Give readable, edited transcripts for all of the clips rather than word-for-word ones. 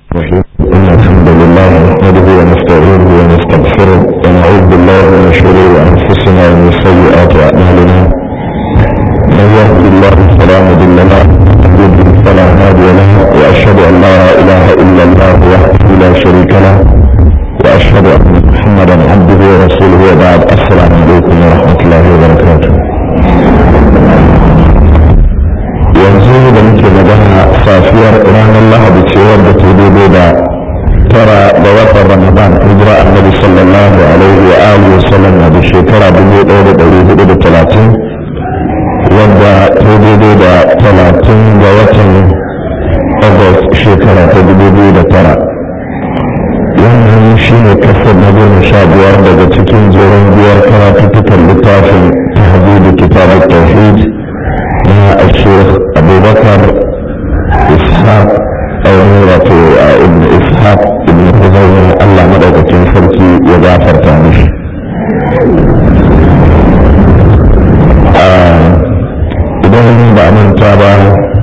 الرحيم إن الحمد لله نحمده ونستعينه ونستغفره ونعوذ بالله من شرور أنفسنا ومن سيئات أعمالنا من يهد الله فلا مضل له ومن يضلل فلا هادي له وأشهد أن لا إله إلا الله وحده لا شريك له وأشهد أن محمدا عبده ورسوله وبعد السلام عليكم ورحمة الله وبركاته. yanzu da muke magana safiyar ranar lahadi ce wadda ta daidai da tara da watan ramadan hijira annabi sallallahu alaihi wa alihi wasallam na da shekara 1430 wadda ta daidai da 30 ga watan august shekara ta 2009. wannan shi ne kasar na 15 daga cikin jerin biyar karatuttukan littafin tahdidu kitab at-tauhid na الشيخ أبو بكر إسحاق أو نورة ابن إسحاق ابن خزيمة الله مدعوك تنفرتي وجعفر تانيش. إذا من بأمن تابع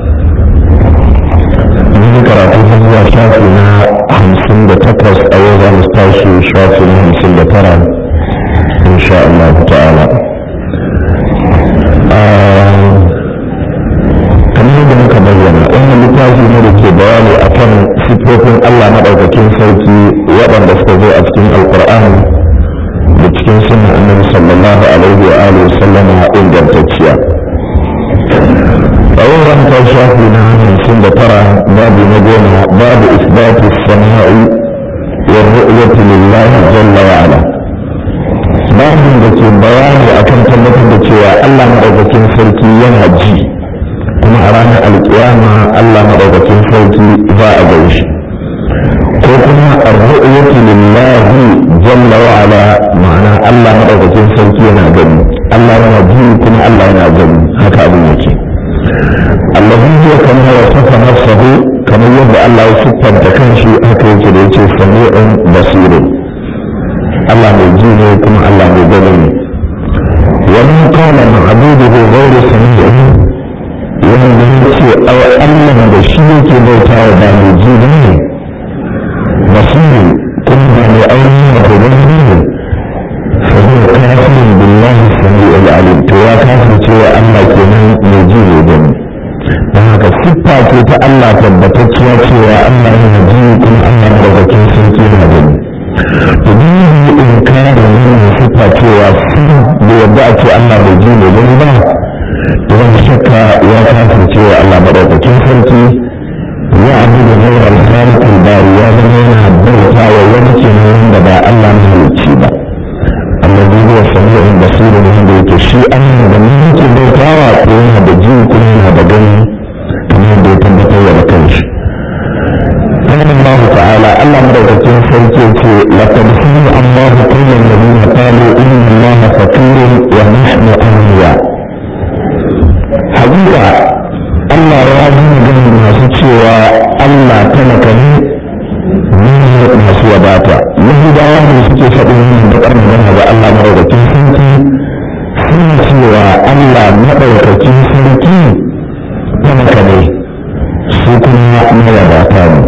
من كراتي هو شافنا 58 أولا مستوشي شافنا 59 إن شاء الله تعالى. da muka bayyana wannan littafi ne da ke bayani akan sifofin Allah madaukakin sarki waɗanda suka zo a cikin alkur'ani da cikin sunan annabi sallallahu alaihi wa alihi wa sallam ingantacciya. tsawon rantar shafi na 59 babu na goma babu isbatu sama'i wa ru'yati lillahi jalla wa ala. babin da ke bayani akan tabbatar da cewa Allah madaukakin sarki yana ji kuma a ranar alkiyama Allah madaukakin sarki za a gan shi, ko kuma ar-ru'yatu lillahi jalla wa ala, ma'ana Allah madaukakin sarki yana gani, Allah yana ji kuma Allah yana gani, haka abin yake. Allahu huwa kama wasafa nafsahu, kamar yadda Allah ya siffanta kanshi haka yake da yace sami'un basirun. Allah mai ji ne kuma Allah mai gani ne. Wa man qala ma'buduhu ghayru sami'in, wanda ya ce Allah da shi yake bauta wa ba mai ji ne basiri kuma ba mai aure na gobe ne saboda kafirin billahi sami'ul alim, to ya kafin cewa Allah kenan mai ji ne gani. don haka siffa ce ta Allah tabbatacciya cewa Allah yana ji kuma Allah madaukakin sarki yana gani. to duk yi inkarin wannan siffa cewa sun da yadda a ce Allah bai ji ne gani ba, idan shakka ya kafin cewa Allah madaukakin sarki ya abu da zaurar halittar bari ya zama yana bauta wa wani kenan da ba Allah mahalicci ba. annabi huwa sami'un basirun, wanda yake shi Allah da mun yake bautawa ko yana da ji kuma yana da gani kamar da ya tabbatar da kanshi. قال الله تعالى الله مدوكين سيكي لقد سمع الله قول الذين قالوا إن الله فقير ونحن أغنياء. hakika Allah ya ji maganin masu cewa Allah talaka ne masu wadata. Yahudawa ne suke faɗin yin bakar magana ga Allah maɗaukakin sarki, suna cewa Allah maɗaukakin sarki talaka ne su kuma mawadata ne.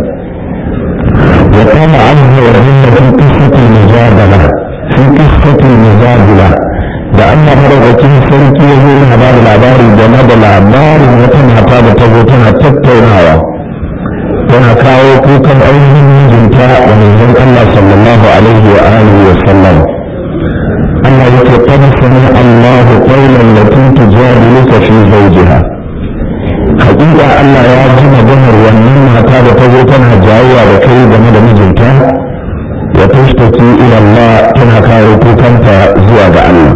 wa kama an zuwa rinna fi kisatul mujadala fi kisatul mujadala da Allah madaukakin sarki ya zo yana bada labari game da labarin wata mata da ta zo tana tattaunawa tana kawo kukan ainihin mijinta da manzon Allah sallallahu alaihi wa alihi wa sallam. Allah yake qad sami'a Allahu qawlan lati tujadiluka fi zawjiha. hakika Allah ya ji maganar wannan mata da ta zo tana jayayya da kai game da mijinta wa tashtaki ila Allah, tana kawo kukanta zuwa ga Allah.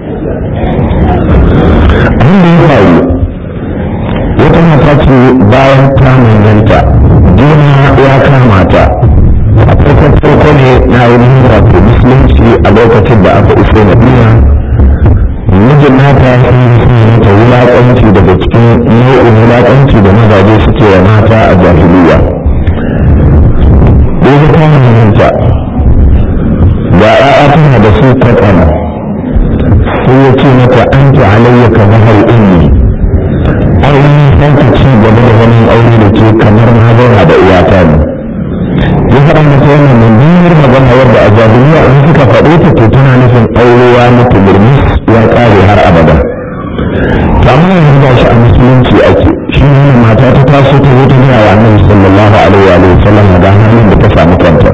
abin da ya faru wata mata ce bayan ta manyanta juna ya kama ta a farko ne na ainihin wato musulunci a lokacin da aka iso Madina. mijin nata sun yi ta wulaƙanci daga cikin nau'in wulaƙanci da mazaje suke wa mata a jahiliya. ɗaya ta manyanta da ‘ya'ya tana da su kwatsama, sai ya ce mata an ta alayya ka zahar inni, ainihin san ka ci gaba da wani aure da ke kamar na zauna da iyata ne. faɗe ta to tana nufin aurewa mutu murmus ya ƙare har abada. amma yanzu ba shi a musulunci ake shi ne mata ta taso ta zo ta gaya wa annabi sallallahu alaihi wa sallam ga halin da ta samu kanta.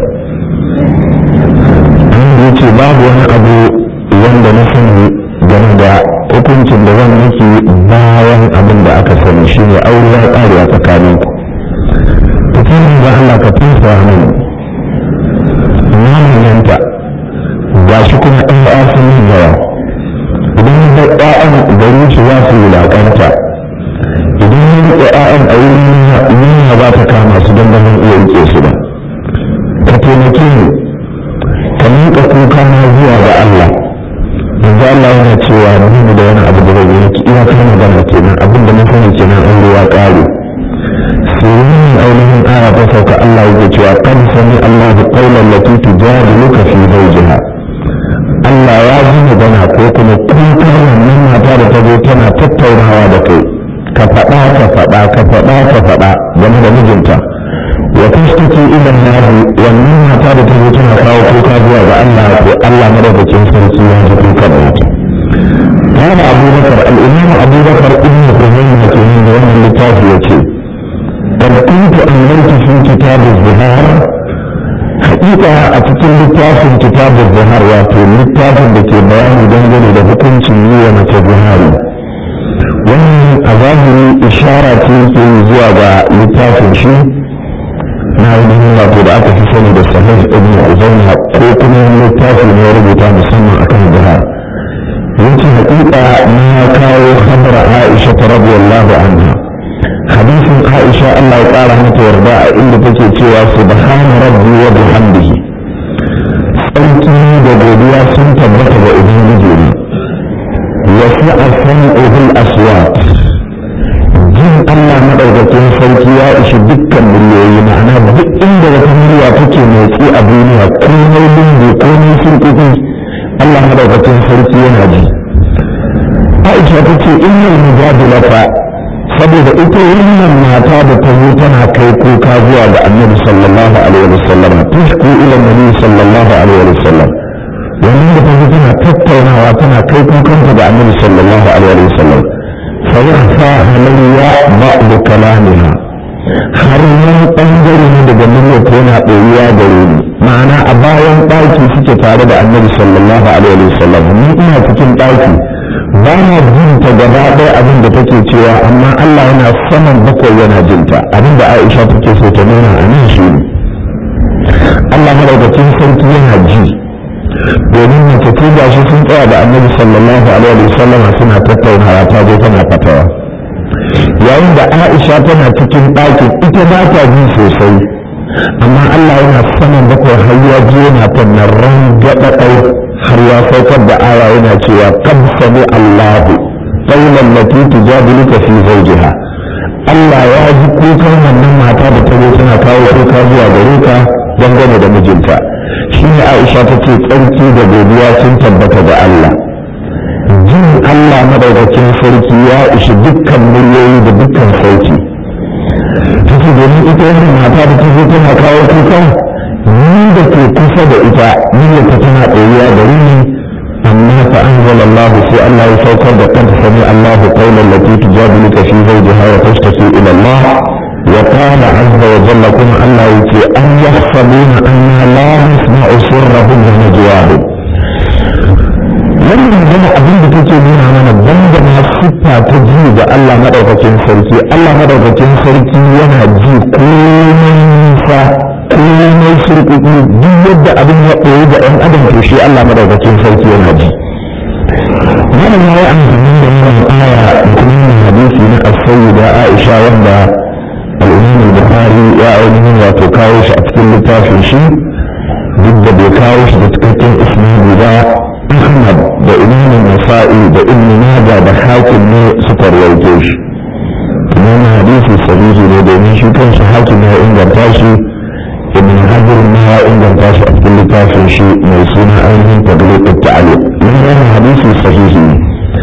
annabi ya ce babu wani abu wanda na sani game da hukuncin da zan miki bayan abin da aka sani shi ne aure ya ƙare a tsakaninku. ta ce ga Allah ka tusa min namanyanta ga shi kuma ɗan ƙasin yin yawa idan da ƴaƴan gari shi za su wulaƙanta idan ya riƙe ƴaƴan a wurin yunwa za ta kama su don ba zan iya riƙe su ba. ka taimake ni ka miƙa kuka na zuwa ga Allah yanzu Allah yana cewa ni da wani abu da zai yi iya kai magana kenan abin da na sani kenan an ruwa ƙare sai yin ainihin aya ta sauka Allah yake cewa kan sami Allah da qawlan lati tujadiluka fi zawjiha. Allah ya ji magana ko kuma kukan wannan mata da ta zo tana tattaunawa da kai ka faɗa game da mijinta wa tashtaki ila Allah wannan mata da ta zo tana kawo kuka zuwa ga Allah ko Allah madaukakin sarki ya ji kukan ta. Kana Abu Bakar al-Imam Abu Bakar ibn Khuzaimah kenan da wannan littafi yace قد كنت أنزلت في كتاب الظهار حقيقة أتكلم لتاف كتاب الظهار واتو لتاف بكي بيان دنجل لحكم سنية الظهار ومن أظاهر إشارة في زيادة لتاف شيء نعلم الله تبعك في سنة الصحيح ابن خزيمة كوكنا لتاف يورد مسمى أكل الظهار يمكن حقيقة ما كاو خبر عائشة رضي الله عنها hadisin Aisha Allah ya ƙara mata yarda a inda take cewa subhana rabbi wa bihamdihi sarki da godiya sun tabbata ga ubangiji ne wasi'a sam'uhul aswat jin Allah madaukakin sarki ya ishi dukkan miliyoyi ma'ana duk inda wata murya take motsi a duniya komai lungu komai surkuki Allah madaukakin sarki yana ji. Aisha ta ce innal mujadilata saboda ita wannan mata da ta zo tana kai kuka zuwa ga annabi sallallahu alaihi wasallam tushku ila nabi sallallahu alaihi wasallam wannan da ta zo tana tattaunawa tana kai kukanta ga annabi sallallahu alaihi wasallam fa yakhfa halayya ba'd kalamiha har wani bangare ne daga muryar ta yana ɗoriya gare ni ma'ana a bayan ɗaki suke tare da annabi sallallahu alaihi wasallam ni ina cikin ɗaki ba na jinta gaba ɗaya abin da take cewa amma Allah yana saman bakwai yana jinta abin da Aisha take so ta nuna a nan shi ne Allah madaukakin sarki yana ji domin mace ce ga shi sun tsaya da annabi sallallahu alaihi wasallam suna tattaunawa ta je tana fatawa yayin da Aisha tana cikin ɗakin ita ba ta ji sosai amma Allah yana saman bakwai har ya ji yana tanarran gaɗaɗau har ya saukar da aya yana cewa qad sami Allahu qawlan lati tujadiluka fi zawjiha. Allah ya ji kukan wannan mata da ta zo tana kawo kuka zuwa gare ka dangane da mijinta. Shine Aisha ta ce tsarki da godiya sun tabbata da Allah. Jin Allah madaukakin sarki ya ishi dukkan muryoyi da dukkan sauti. Take domin ita wannan mata da ta zo tana kawo kuka ni da ke kusa da ita niyyar ta tana ɗoriya gari ne amma fa anzala Allah sai Allah ya saukar da kanta sami Allah qawlan lati tujadiluka fi zawjiha wa tashtaki ila Allah wa qala azza wa jalla kuma Allah yace an yahsabuna anna la nasma'u sirrahum wa najwahum. wannan magana abin da take nuna mana banda ma siffa ta ji da Allah madaukakin sarki. Allah madaukakin sarki yana ji komai nisa komai surkuku duk yadda abin ya ɓoye da ɗan adam to shi Allah madaukakin sarki yana ji. wannan ya yi amfani da wannan aya kuma hadisi na as-sayyida Aisha wanda al-Imam al-Bukhari ya ainihin wato kawo shi a cikin littafin shi duk da bai kawo shi da cikakken isnadi ba. Ahmad da Imam Nasa'i da Ibn Majah da Hakim ne suka rawaito shi. wannan hadisi sahihi ne domin shi kansa Hakim ya inganta shi. Ibn Hajar ne ya inganta shi a cikin littafin shi mai suna ainihin Tadliq at-Ta'liq. wannan hadisi sahihi ne.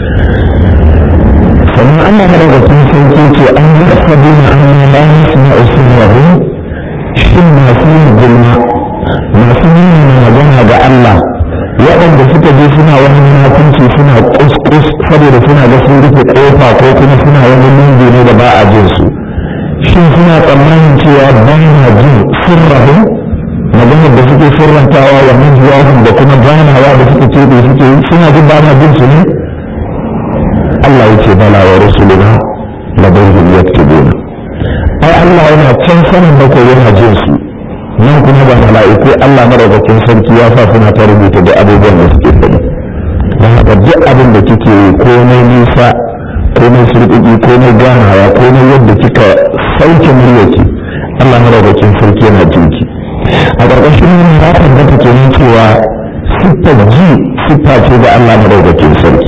sannan Allah madaukakin sarki ce an yi sabina an yi la yasma'u sirrahum shin masu yin gulma masu yin magana ga Allah waɗanda suka je suna wani munafunci suna kuskus saboda suna da sun rufe ƙofa ko kuma suna wani lungu ne da ba a jin su shin suna tsammanin cewa ba na jin sirrahun maganar da suke sirrantawa wa majiyahu da kuma ganawa da suke ce da suke yi suna jin ba na jin su ne Allah ya ce bala wa rasulina labaihim yaktubuna ai Allah yana can sanin bakwai yana jin su nan kuma ga mala'iku Allah madaukakin sarki ya sa suna ta rubuta da abubuwan da suke faɗi don haka duk abin da kike yi ko mai nisa ko mai surƙiƙi ko mai ganawa ko mai yadda kika sauke muryarki Allah madaukakin sarki yana jinki a ƙarƙashin wannan ya tabbata kenan cewa siffar ji siffa ce da Allah madaukakin sarki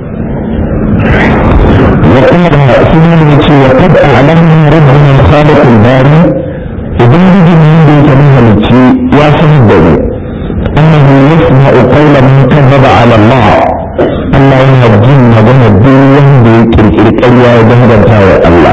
wa kuma sunan ne ce wa qad a'lamu rabbuna al-khaliq al-bari ubangiji ne da yake mahalicci ya sanar da mu annahu yasma'u qawla man kadhaba 'ala Allah Allah yana jin magana duk wanda ya kirkiri ƙarya ya danganta wa Allah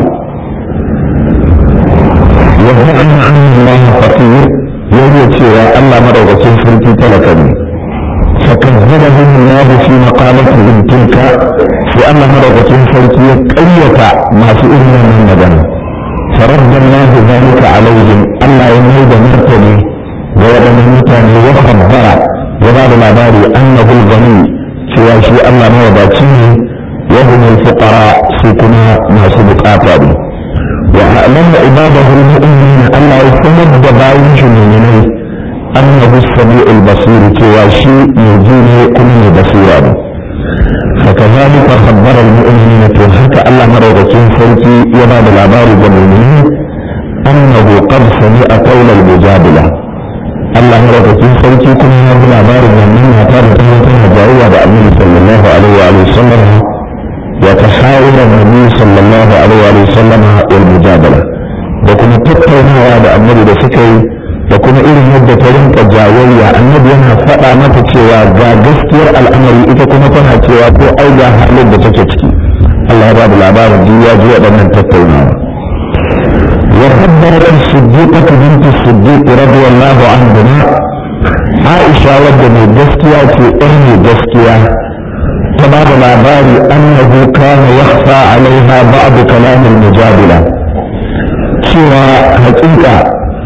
wa anna Allah faqir yake cewa Allah madaukakin sarki talaka ne فكذبه الله في مقالته تلك لأن مرضة فرقية قرية ما في إلا من مدن فرد الله ذلك عليهم ألا يميد مرتبه ويبنى متاني وخبر وبعد العبار أنه الغني في شيء الله موضاتيه وهم الفقراء سكنا ما سبقاته وأعلم عباده المؤمنين ألا يستمد بايش من إليه أنه السميع البصير تواشي يجيني كل بصيرا فكذلك خبر المؤمنين وحكى الله مرضكين فرقي يبعد العبار بالمؤمنين أنه قد سمع قول المجادلة الله مرضكين فرقي كل هذا العبار بالمؤمنين وقال تنتهى جاوة بأمين صلى الله عليه وآله وسلم وتحاول النبي صلى الله عليه وآله وسلم والمجادلة وكما تتونا بأمين بسكي da kuma irin yadda ta rinka jayayya annabi yana faɗa mata cewa ga gaskiyar al'amari ita kuma tana cewa ko ai ga halin da take ciki Allah ya ba da labarin duniya ji waɗannan tattaunawa wa haddarat as-siddiqah bint as-siddiq radiyallahu anha Aisha wadda mai gaskiya ce ɗan mai gaskiya ta ba da labari annahu kana yakhfa alaiha ba'd kalam al-mujadila cewa haƙiƙa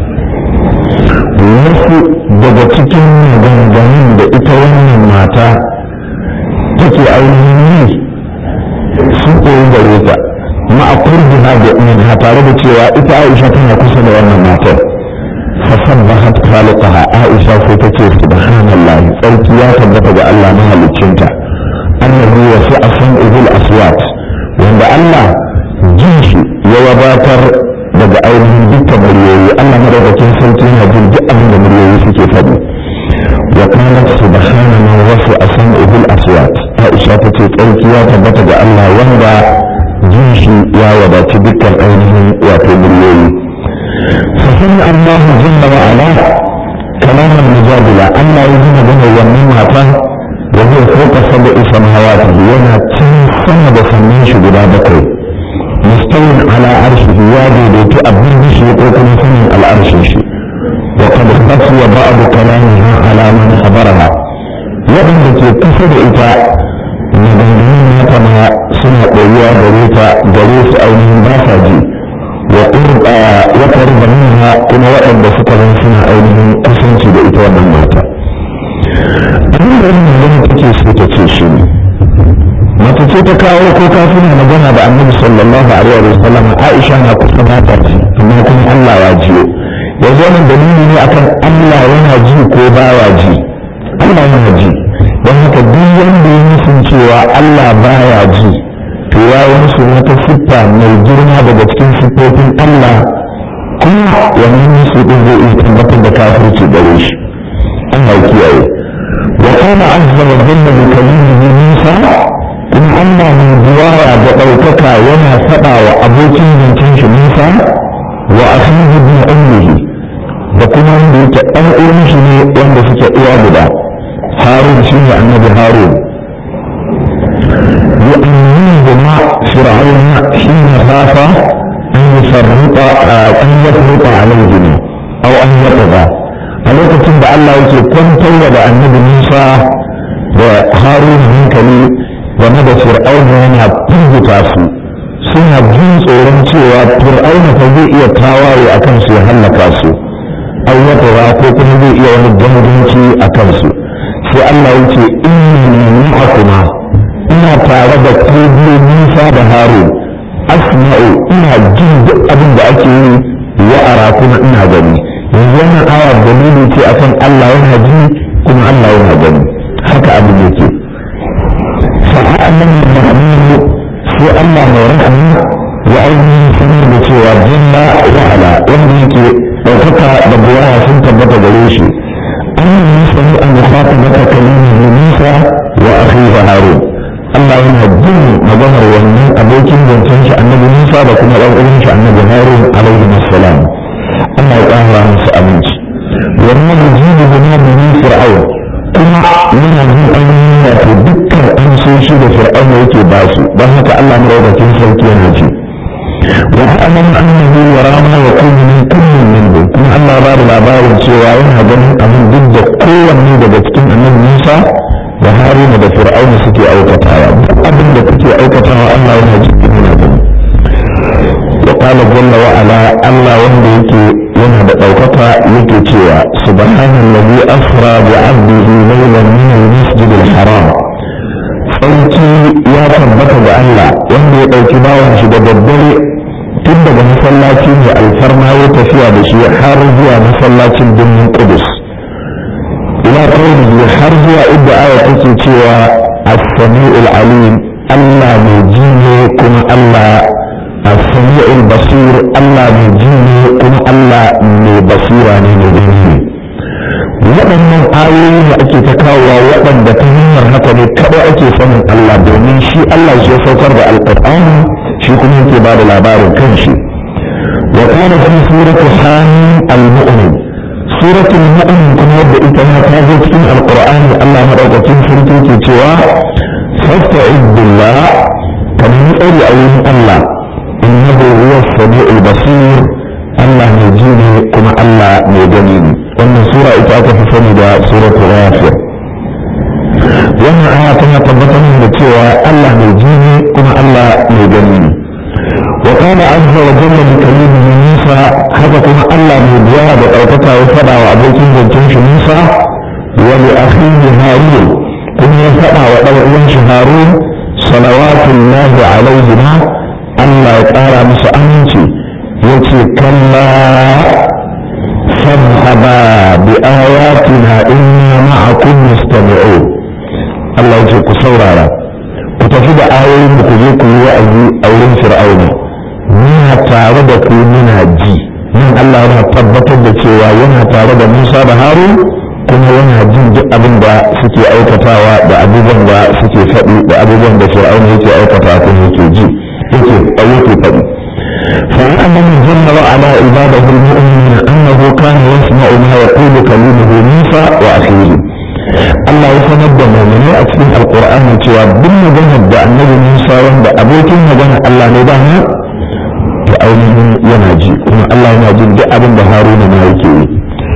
wasu daga cikin maganganun da ita wannan mata take ainihin yi sun koyi gare ta ma'akurbiha da minha tare da cewa ita Aisha tana kusa da wannan matar fasabbahat khaliqaha Aisha sai ta ce subhanallah tsarki ya tabbata ga Allah mahaliccinta annabi wasi'a sam'ul aswat wanda Allah jin shi ya wadatar daga ainihin dukkan muryoyi Allah madaukakin sarki yana jin duk abin da muryoyi suke faɗi wa kana subhana man wasi'a sam'uhu al-aswat Aisha ta ce tsarki ya tabbata ga Allah wanda jin shi ya wadaci dukkan ainihin wato muryoyi fa sami Allah jalla wa ala kalam al-mujadila Allah ya ji magana wannan mata da zai fauka sab'i samawati yana cin sama da sannan shi guda bakwai مستوٍ على عرشه وادي أبن بشي وكما سمع العرش وقد خفي بعض كلامها على من خبرها وإن كسر إتاء مدنين كما سنة قوية جريس أو من باساجي وقرب منها كما وقد بسكر سنة أو من قسنتي بإتاء من ماتا أبن لم تكيس بتكيشني mace ce ta kawo ko kafina magana da annabi sallallahu alaihi wa sallam Aisha na kusa mata ce amma kuma Allah ya jiyo yanzu wannan dalili ne akan Allah yana ji ko baya ji Allah yana ji don haka duk wanda ya nufin cewa Allah baya ji to ya yi musu wata siffa mai girma daga cikin siffofin Allah kuma wannan musu din zai iya tabbatar da kafirci gare shi Allah ya kiyaye wa kana azza wa jalla bi kalimihi Musa in Allah mai buwaya da ɗaukaka yana faɗa wa abokin zancen shi Musa wa akhihi bin ummihi da kuma wanda yake ɗan uwan shi ne wanda suke uwa guda Harun shi ne annabi Harun yu'minihuma fir'auna hina khafa an yafruqa alayhim aw an yatgha a lokacin da Allah yake kwantar da annabi Musa da Harun hankali game da Fir'auna yana firgita su suna jin tsoron cewa Fir'auna fa zai iya tawaye a kansu ya hallaka su aiwatarwa ko kuma zai iya wani ganganci a kansu sai Allah ya ce inni ma'akuma ina tare da ku biyu Musa da Harun asma'u ina jin duk abin da ake yi wa ara kuma ina gani yanzu wannan aya dalili ce akan Allah yana ji kuma Allah yana gani haka abin yake fa'aman ma'aminu sai Allah mai rahama ya ainihin sanar da cewa jalla wa ala wanda yake ɗaukaka da buwaya sun tabbata gare shi an yi sani an fata maka kalimin Musa wa akhihi Harun Allah yana jin maganar wannan abokin zancen shi annabi Musa da kuma ɗan uwan shi annabi Harun alaihi assalam Allah ya ƙara musu aminci wannan mujibu na bani Fir'aun kuma yana jin ainihin wato dukkan amsoshi da Fir'aun yake ba su don haka Allah madaukakin sarki yana ce wa aman annahu yara ma yakunu min kullin minhum kuma Allah ba da labarin cewa yana ganin abin duk da kowanne daga cikin annabi Musa da Haruna da Fir'auna suke aikatawa duk abin da kuke aikatawa Allah yana jikin yana gani wa qala jalla wa ala Allah wanda yake yana da ɗaukaka yake cewa subhanallazi asra bi 'abdihi laylan min al-masjid al-haram sauki ya tabbata ga Allah wanda ya ɗauki bawan shi da daddare tun daga masallaci mai alfarma ya tafiya da shi har zuwa masallacin birnin Qudus ila qawlihi har zuwa inda aya take cewa as-sami'ul alim Allah mai ji ne kuma Allah as-sami'ul basir Allah mai ji ne kuma Allah mai basira ne mai gani waɗannan ayoyi da ake ta kawowa waɗanda ta hanyar haka ne kaɗai ake sanin Allah domin shi Allah shi ya saukar da alƙur'ani shi kuma yake ba da labarin kanshi wa kana fi surati hamim al-mu'min suratul mu'min kuma yadda ita ma ta zo cikin alƙur'ani Allah madaukakin sarki ke cewa fasta'id billah kan yi tsari a wurin Allah innahu huwa as-sami'ul basir Allah mai ji ne kuma Allah mai gani ne wannan sura ita aka fi sani da suratul ghafir wannan aya tana tabbatar da cewa Allah mai ji ne kuma Allah mai gani ne wa qala azza wa jalla bi kalimihi Musa haka kuma Allah mai biya da ɗaukaka ya faɗa wa abokin zancen shi Musa wa li akhihi Harun kuma ya faɗa wa ɗan uwan shi Harun salawatullahi alaihima Allah ya ƙara musu aminci yace kalla fadhhaba bi ayatina inna ma'akum mustami'un Allah yace ku saurara ku tafi da ayoyin ku je ku yi wa'azi a wurin Fir'auna muna tare da ku muna ji nan Allah yana tabbatar da cewa yana tare da Musa da Harun kuma yana jin duk abin da suke aikatawa da abubuwan da suke faɗi da abubuwan da Fir'auna yake aikata kuma yake ji yake faɗi فيعلم جل وعلا عباده المؤمنين انه كان يسمع ما يقول كلمه موسى واخيه الله يسند المؤمنين في القران cewa duk maganar da annabi Musa wanda abokin magana Allah ne da ne to ainihin yana ji kuma Allah yana jin duk abin da Haruna ma yake yi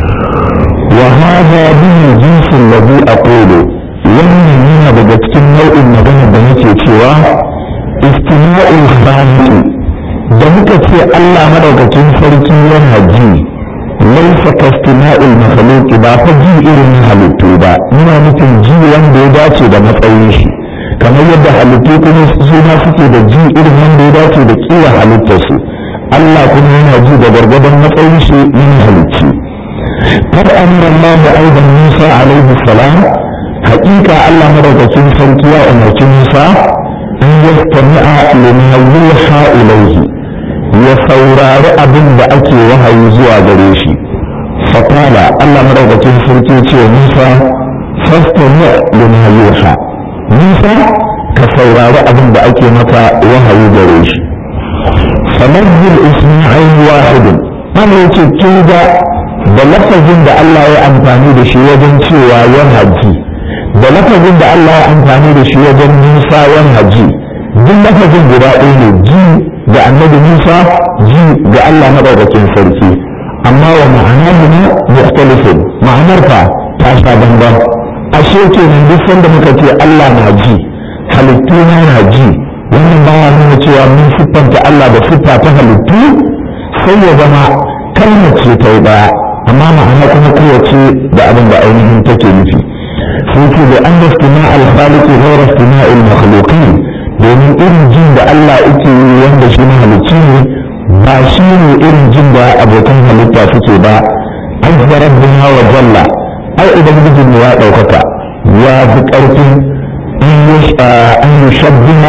wa hadha min jins alladhi aqulu wannan yana daga cikin nau'in maganar da nake cewa istima'ul khaliq da muka ce Allah madaukakin sarki yana ji laisa kastima'ul makhluq ba fa ji irin halittu ba muna nufin ji wanda ya dace da matsayin shi kamar yadda halittu kuma su ma suke da ji irin wanda ya dace da kiwa halittar su Allah kuma yana ji da gargadan matsayin shi min halicci kad amara Allah aidan Musa alaihi salam haƙiƙa Allah madaukakin sarki ya umarci Musa an yastami'a lima yuha ilayhi ya saurari abin da ake wahayi zuwa gare shi fatala Allah madaukakin sarki ce Musa fastami lima yuha Musa ka saurari abin da ake maka wahayi gare shi sanadul isma'il wahidin mana yake kinga da lafazin da Allah ya amfani da shi wajen cewa yana ji da lafazin da Allah ya amfani da shi wajen Musa yana ji duk lafazin guda ɗaya ne ji da annabi Musa ji ga Allah madaukakin sarki amma wa ma'anahu mukhtalifun ma'anar fa ta sha bambam. Ashe kenan duk sanda muka ce Allah na ji, halittu na ji, wannan baya nuna cewa mun siffanta Allah da siffa ta halittu, sai ya zama kalmar ce ta yi ɗaya, amma ma'ana kuma kowace da abin da ainihin take nufi. sai ce da an dastina alkhaliqi ghayra istima'il makhluqin, domin irin jin da Allah yake yi wanda shi na halicci ne ba shi ne irin jin da abokan halitta suke ba. azza rabbuna wa jalla, ai idan bijin ya ɗaukaka ya fi ƙarfin an yushabbiha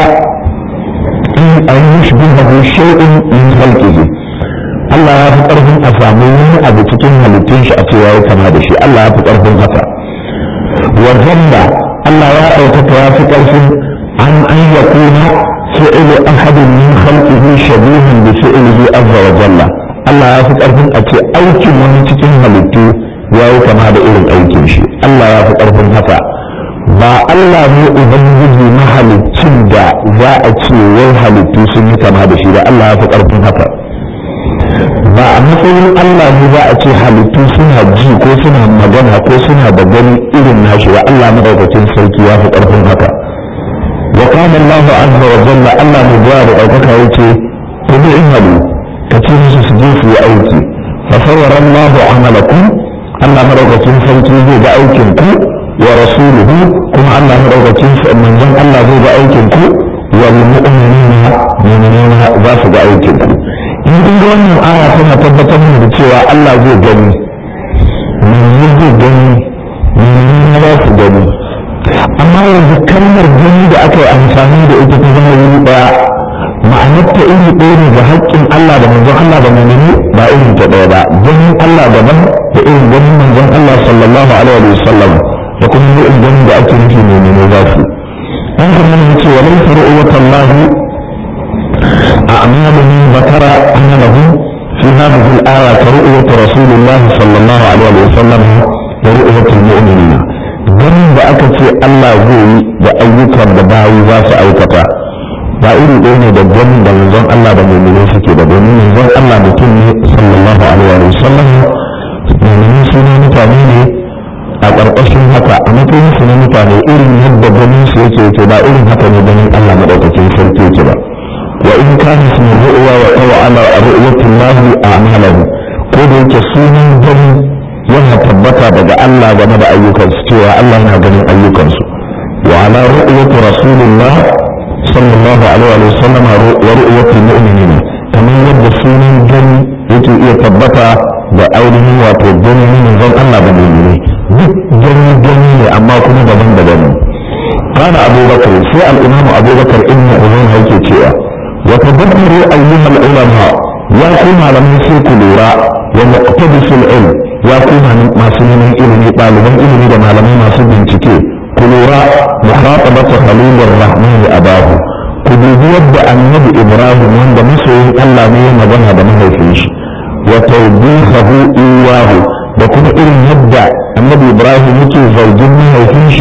shay'un min khalqihi. Allah ya fi ƙarfin a samu wani abu cikin halittun shi a ce ya yi kama da shi. Allah ya fi ƙarfin haka. wa jalla, Allah ya ɗaukaka ya fi ƙarfin an yakuna fi'lu ahadin min khalqihi shabihan bi fi'lihi azza wa jalla. Allah ya fi ƙarfin a ce aikin wani cikin halittu ya yi kama da irin aikin shi. Allah ya fi ƙarfin haka. ba Allah ne ubangiji mahaliccin da za a ce wai halittu sun yi kama da shi ba. Allah ya fi ƙarfin haka. ba a matsayin Allah ne za a ce halittu suna ji ko suna magana ko suna da gani irin nashi ba. Allah madaukakin sarki ya fi ƙarfin haka. wa qala Allahu azza wa jalla, Allah mai zuwa da ɗaukaka yace kuma innalu, ka ce musu su je su yi aiki. fa sawwara Allahu amalakum, Allah madaukakin sarki zai ga aikin ku, wa rasuluhu, kuma Allah madaukakin manzon Allah zai ga aikin ku, wal mu'minina za su ga aikin ku. in kun ga wannan aya tana tabbatar mana da cewa Allah zai gani, mu'min zai gani, mu'minina za su gani. amma yanzu kalmar gani da aka yi amfani da ita ta zama wuri ɗaya, ma'anar ta iri ɗaya ne ga haƙƙin Allah da manzon Allah da mu'mini ba irin ta ɗaya ba. ganin Allah daban da irin ganin manzon Allah sallallahu alaihi wa sallam da kuma irin ganin da ake nufi mu'mini za su. an kuma ne ce wa laysa ru'yatullahi أعمال من ذكر أن له في هذه الآية كرؤية رسول الله صلى الله عليه وسلم ورؤية المؤمنين. ganin da aka ce Allah zai yi da ayyukan da bayi za su aikata ba iri ɗaya ne da ganin da manzon Allah da mu'mini suke da. domin manzon Allah mutum ne sallallahu alaihi wa sallam, mu'mini su ne mutane ne a ƙarƙashin haka, a matsayin su na mutane irin yadda ganin su yake ba irin haka ne ganin Allah madaukakin sarki yake ba. وإن كان اسم الرؤيا وقوى على رؤية الله أعماله، كود يكسون جن ينها تبتا بدا الله جمد أيوكا سوى الله نعجن أيوكا. وعلى رؤية رسول الله صلى الله عليه وسلم ورؤية المؤمنين، كما يبسون جن يتبتا بأوله وتوجنه من ظن الله بالمؤمنين. جن أما كنا بدن. قال أبو بكر، سأل الإمام أبو بكر إن أذن هيك شيئا. وتدبروا أيها العلماء، يكون على من سيك الوراء ومقتبس العلم، يكون ما سنين إلمي طالبا إلمي دم على ما سبين تكي كلوراء مخاطبة خليل الرحمن أباه. كبير يبدأ النبي إبراهيم عند مسوي الله مية مدنها دمه فيش وتوبيخه إياه، وكما إلم يبدأ النبي إبراهيم يكي زوجنه فيش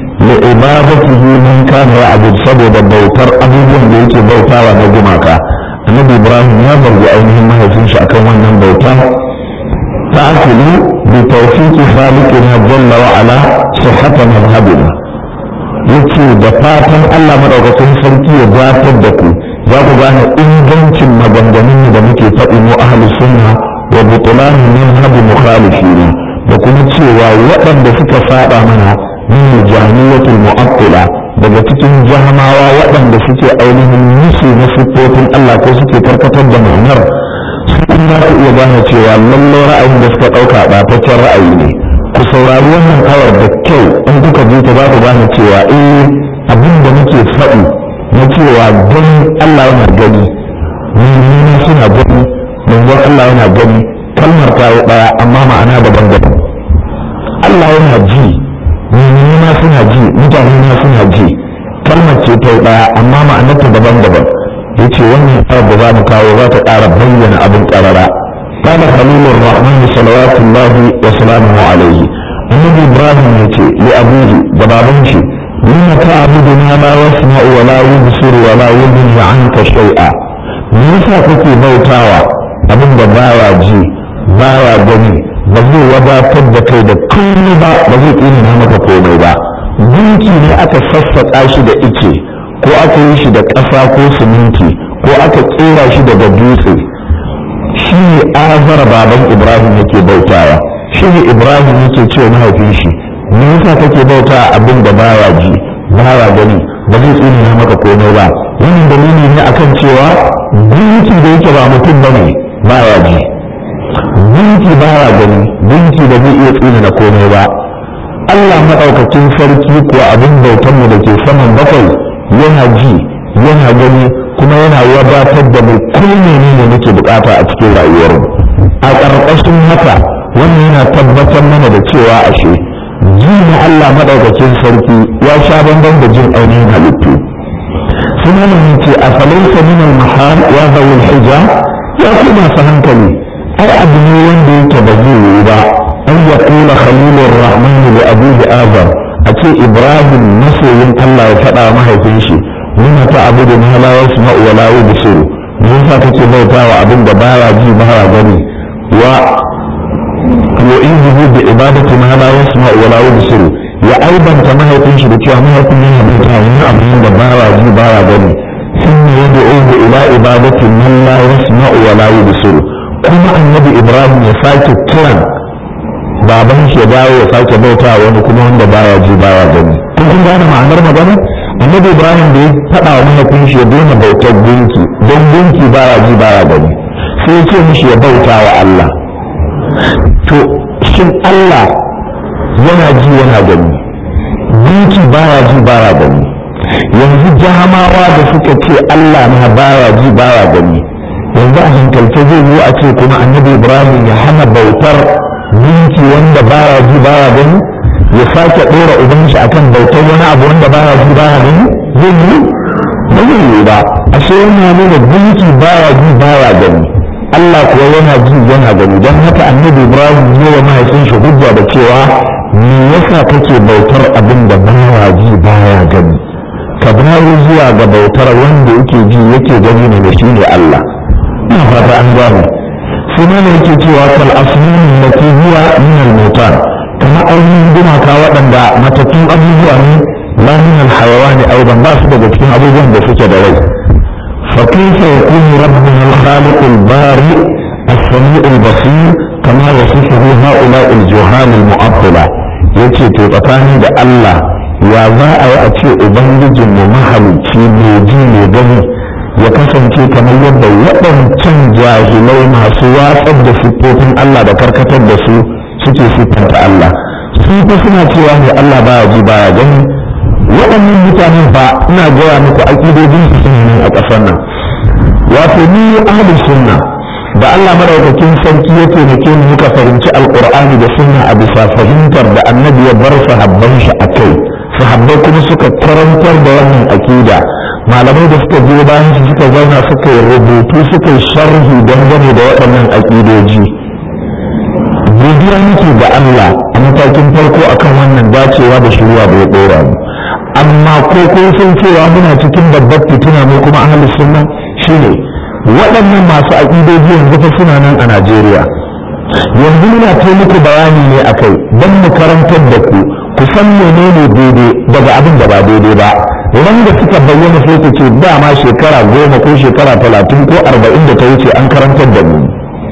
لعبادته من كان يعبد سبب البوتر أبوه بيتي بوتا ونجمعك. النبي إبراهيم يظهر بأينهم ما يفنش أكوان من بوتا. تأكل بتوفيق خالقنا جل وعلا صحة مذهبنا. يكي دفاتا ألا مرغتين سلكي وجاتد دكو ذاك بان إنجنش مجندنين دمكي فإنو أهل السنة وبطلان مذهب مخالفين. وكما تشيوا وقت بسك سابع منها من الجهمية المعطلة daga cikin jahamawa waɗanda suke ainihin musu na siffofin Allah ko suke karkatar da ma'anar, sun za ku iya gane cewa lallai ra'ayin da suka ɗauka ɓataccen ra'ayi ne. ku saurari wannan awar da kyau, in kuka ji ta za ku gane cewa abin da muke faɗi na cewa gani Allah yana gani, mummuni suna gani, manzon Allah yana gani, kalmar ta yi ɗaya amma ma'ana daban-daban. Allah yana ji, mummuni ma suna ji, mutane ma suna ji, kalmar ce ta ɗaya amma ma'anarta daban-daban. ya ce wannan ayar da za mu kawo za ta ƙara bayyana abin ƙarara. kana khalilur rahman salawatullahi wa salamuhu alaihi, annabi ibrahim ya ce li abuhi da baban shi, lima ta'buduna ma yasma'u wa la yubsiru wa la yughni anka shay'a. me yasa kake bautawa abin da baya ji, baya gani, ba zai wadatar da kai da komai ba, ba zai tsina maka komai ba. gunki ne aka sassaƙa shi da ice ko aka yi shi da ƙasa ko siminti ko aka ƙera shi daga dutse, shi ne azara baban Ibrahim yake bautawa. shi ne Ibrahim yake cewa mahaifin shi, me yasa kake bauta abin da baya ji baya gani ba zai tsina maka komai ba? wannan dalili ne akan cewa gunki da yake ba mutum bane baya ji, gunki baya gani, gunki da zai iya tsina komai ba. Allah maɗaukakin sarki kuwa abin bautan mu da ke saman bakwai yana ji yana gani kuma yana wadatar da mu komai ne muke bukata a cikin rayuwarmu. A ƙarƙashin haka wannan yana tabbatar mana da cewa ashe ji na Allah maɗaukakin sarki ya sha bamban da jin ainihin halittu. suna nan ce a falaisa min al-mahal ya zawul hija, ya ku masu hankali ai abu ne wanda yake ba zai yi ba an ya kula khalilur rahman li abuhi azar, a ce Ibrahim masoyin Allah ya faɗa mahaifin shi muna ta abu da ma la yasma'u wa la yubsiru, me yasa kake bautawa abin da baya ji baya gani wa yu'iduhu bi ibadati ma la yasma'u wa la yubsiru, ya aibanta mahaifin shi da cewa mahaifin yana bautawa wani abin da baya ji baya gani, sun yad'uhu ila ibadati man la yasma'u wa la yubsiru. kuma annabi Ibrahim ya sake kiran baban shi ya dawo ya sake bautawa wani kuma wanda baya ji baya gani. kun gane ma'anar magana? annabi Ibrahim da ya faɗa wa mahaifin shi ya daina bautar gunki don gunki baya ji baya gani, sai ya ce mishi ya bauta wa Allah. to shin Allah yana ji yana gani, gunki baya ji baya gani? yanzu jahamawa da suka ce Allah na baya ji baya gani, yanzu a hankalce zai yi a ce kuma annabi Ibrahim ya hana bautar gunki wanda baya ji baya gani, ya sake ɗora uban shi akan bautar wani abu wanda baya ji baya gani? zai yi ba zai yi ba. ashe yana nuna gunki baya ji baya gani, Allah kuwa yana ji yana gani. don haka annabi Ibrahim ne wa mahaifin shi hujja da cewa me yasa kake bautar abin da baya ji baya gani? ka dawo zuwa ga bautar wanda yake ji yake gani ne da shi ne Allah. ina fata an gane. sai ne yake cewa kal asnam lati huwa min al mutan, kama ainihin gumaka waɗanda matattun abubuwa ne la min al hayawani aidan ba su daga cikin abubuwan da suke da rai. fa kayfa yakunu rabbuna al khaliq al bari as-sami' al basir kama yasifuhu haula al juhal al mu'attila. yace to tsakani da Allah ya za a yi a ce ubangijin mu mahalicci mai ji mai gani ya kasance kamar yadda waɗancan jahilai masu watsar da siffofin Allah da karkatar da su suke siffanta Allah. su fa suna cewa ne Allah baya ji baya gani. waɗannan mutanen fa ina gaya muku aƙidodin su sun yi a ƙasar nan. wato ni ahlus sunna da Allah madaukakin sarki ya taimake mu muka fahimci alqur'ani da sunna a bisa fahimtar da annabi ya bar sahabban shi a kai, sahabbai kuma suka karantar da wannan aƙida. malamai da suka je bayan su suka zauna suka yi rubutu suka yi sharhi dangane da waɗannan aƙidoji. godiya nake ga Allah a matakin farko akan wannan dacewa da shirya da ya ɗora mu. amma ko kun san cewa muna cikin babbar fitina mu kuma ahlus sunna shine waɗannan masu aƙidoji yanzu fa suna nan a Najeriya. yanzu muna ta muku bayani ne akai don mu karantar da ku san menene daidai daga abin da ba daidai ba. wanda suka bayyana sai ku ce dama shekara 10 ko shekara 30 ko 40 da ta wuce an karantar da mu.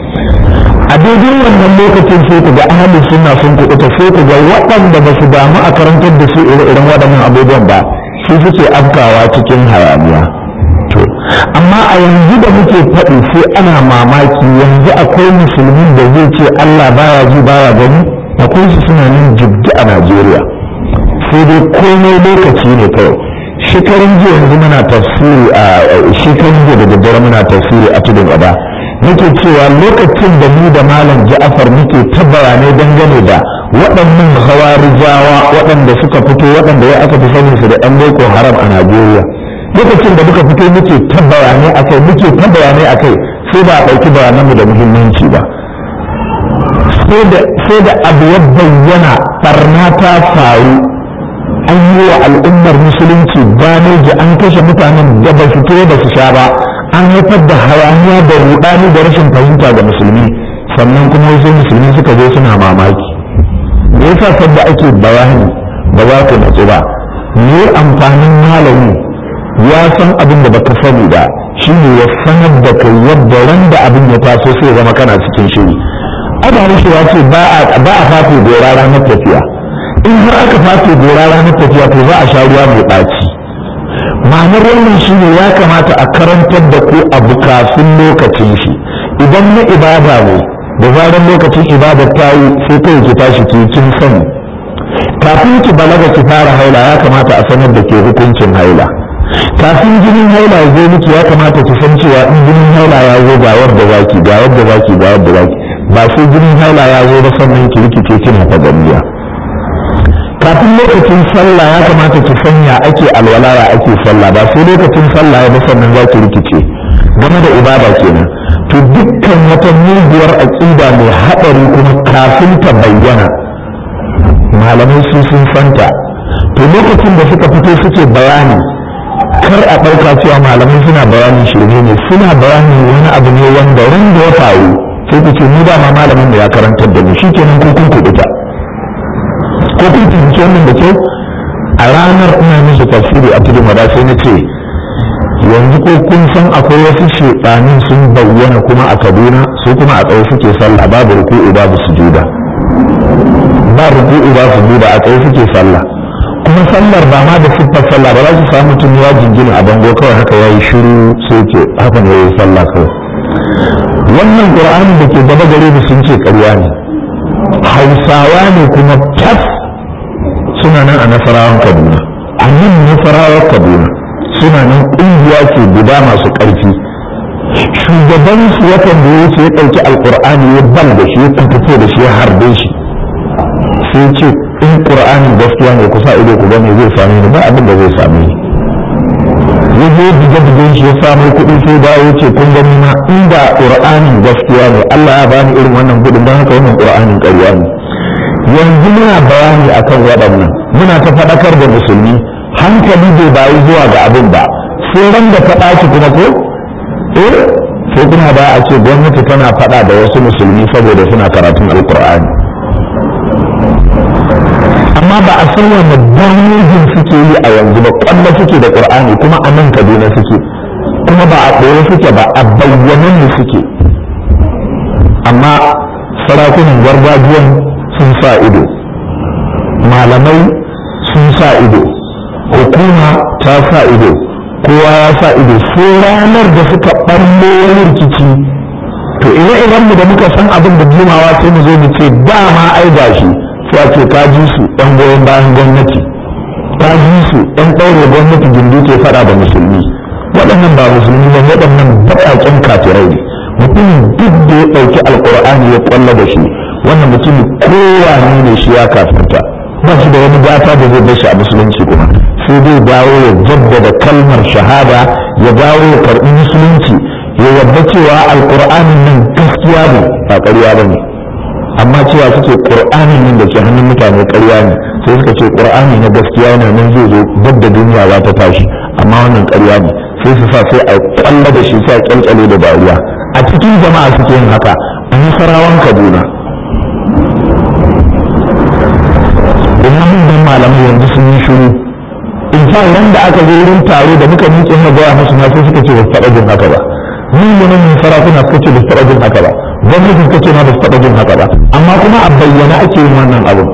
a daidai wannan lokacin sai ku ga ahlus sunna sun kuɓuta, sai ku ga waɗanda ba su damu a karantar da su irin waɗannan abubuwan ba su suke afkawa cikin hayaniya. to amma a yanzu da muke faɗi sai ana mamaki, yanzu akwai musulmin da zai ce Allah baya ji baya gani? akwai su suna nan jibgi a Najeriya, sai dai komai lokaci ne kawai. shekarun jiya yanzu muna tafsiri a shekarun jiya da daddare muna tafsiri a tudun gaba, nake cewa lokacin da ni da malam Ja'far muke ta bayanai dangane da waɗannan hawarijawa waɗanda suka fito waɗanda ya aka fi sanin su da ɗan boko haram a Najeriya, lokacin da muka fito muke ta bayanai akai sai ba a ɗauki bayananmu da muhimmanci ba. sai da abu ya bayyana ɓarna ta faru, an yi wa al'ummar musulunci ganeji, an kashe mutanen da ba su ba su sha ba, an haifar da hayaniya da rudani da rashin fahimta ga musulmi. sannan kuma wasu musulmi suka zo suna mamaki me yasa sabda ake bayani ba za ku natsu ba me amfanin malami ya san abin da baka sani ba shine ya sanar da kai yadda ran da abin ya taso sai ya zama kana cikin shiri ana rushewa ce ba a fafe gora ranar tafiya in har aka fafe gora ranar tafiya to za a sha ruwa mai ɗaci ma'anar wannan shine ya kamata a karantar da ku abu kafin lokacin shi idan na ibada ne da zarar lokacin ibada ta yi sai kai ki tashi ki kin sani kafin ki balaga ki fara haila ya kamata a sanar da ke hukuncin haila kafin jinin haila ya zo miki ya kamata ki san cewa in jinin haila ya zo ga yadda zaki ga yadda zaki ga yadda zaki ba sai jinin haila ya zo ba sannan ki rikice kina ta ganiya kafin lokacin sallah ya kamata ki sanya ake alwala ya ake sallah ba sai lokacin sallah ya ba sannan zaki rikice game da ibada kenan to dukkan wata muguwar aqida mai haɗari kuma kafin ta bayyana malamai sun fanta to lokacin da suka fito suke bayani kar a ɗauka cewa malamai suna bayanin shirme ne suna bayanin wani abu ne wanda ran da ya faru sai ku ce ni ba ma malamin da ya karantar da ni shikenan ko kun kuɗuta ko kun fahimci wannan da kyau a ranar ina musu tafsiri a tudun wada sai na ce yanzu ko kun san akwai wasu shedanin sun bayyana kuma a Kaduna su kuma a tsaye suke sallah babu ruku'u babu sujuda ba ruku'u ba sujuda a tsaye suke sallah kuma sallar ba ma da siffar sallah ba za su samu mutum ya jingina a bango kawai haka yayi shiru sai ke haka ne yayi sallah kawai wannan qur'ani da ke gaba gare mu sun ce ƙarya ne hausawa ne kuma tas suna nan a nasarawan Kaduna a nan nasarawan Kaduna suna nan ƙungiya ce guda masu ƙarfi shugaban su watan da ya ce ya ɗauki alƙur'ani ya bal da shi ya fito da shi ya harbe shi sai ce in ƙur'anin gaskiya ne kusa ido ku gane zai same ni ba abin da zai same ni ya je buge shi ya samu kuɗi sai dawo ce kun gani ma inda ƙur'anin gaskiya ne Allah ya bani irin wannan kuɗin don haka wannan ƙur'anin ƙarya ne yanzu muna bayani akan waɗannan muna ta faɗakar da musulmi hankali bai bayi zuwa ga abin ba sai ran da ta ɗaci kuma ko sai kuma ba a ce gwamnati tana faɗa da wasu musulmi saboda suna karatun alƙur'ani amma ba a san wanda damejin suke yi a yanzu ba kwallo suke da ƙur'ani kuma a nan Kaduna suke kuma ba a ɓoye suke ba a bayyanan ne suke amma sarakunan gargajiyan sun sa ido malamai sun sa ido hukuma ta sa ido kowa ya sa ido sai ranar da suka ɓallo wani rikici to ire-iren mu da muka san abin da jimawa sai mu zo mu ce dama ai gashi sai a ce ka ji su ɗan goyon bayan gwamnati ka ji su ɗan ɗaure gwamnati gindi ke faɗa da musulmi waɗannan ba musulmi ba waɗannan baƙaƙen kafirai ne mutumin duk da ya ɗauki alƙur'ani ya ƙwallo da shi wannan mutumin kowane ne shi ya kafirta ba shi da wani gata da zai bashi a musulunci kuma sai dai dawo ya jaddada kalmar shahada ya dawo ya karɓi musulunci ya yarda cewa alƙur'anin nan gaskiya ne ba ƙarya ba ne amma cewa suke ƙur'anin nan da ke hannun mutane ƙarya ne sai suka ce ƙur'ani na gaskiya yana nan zai zo duk da duniya za ta tashi amma wannan ƙarya ne sai su sa sai a ƙwalla da shi sai a ƙyalƙyale da dariya a cikin jama'a suke yin haka a nasarawan Kaduna wannan malamai yanzu sun yi shiru in fa wanda aka zo wurin taro da muka miƙe na gaya musu na sai suka ce ba su taɓa jin haka ba mun sarakuna suka ce ba su taɓa jin haka ba gwamnati suka ce ma ba su taɓa jin haka ba amma kuma a bayyana ake yin wannan abu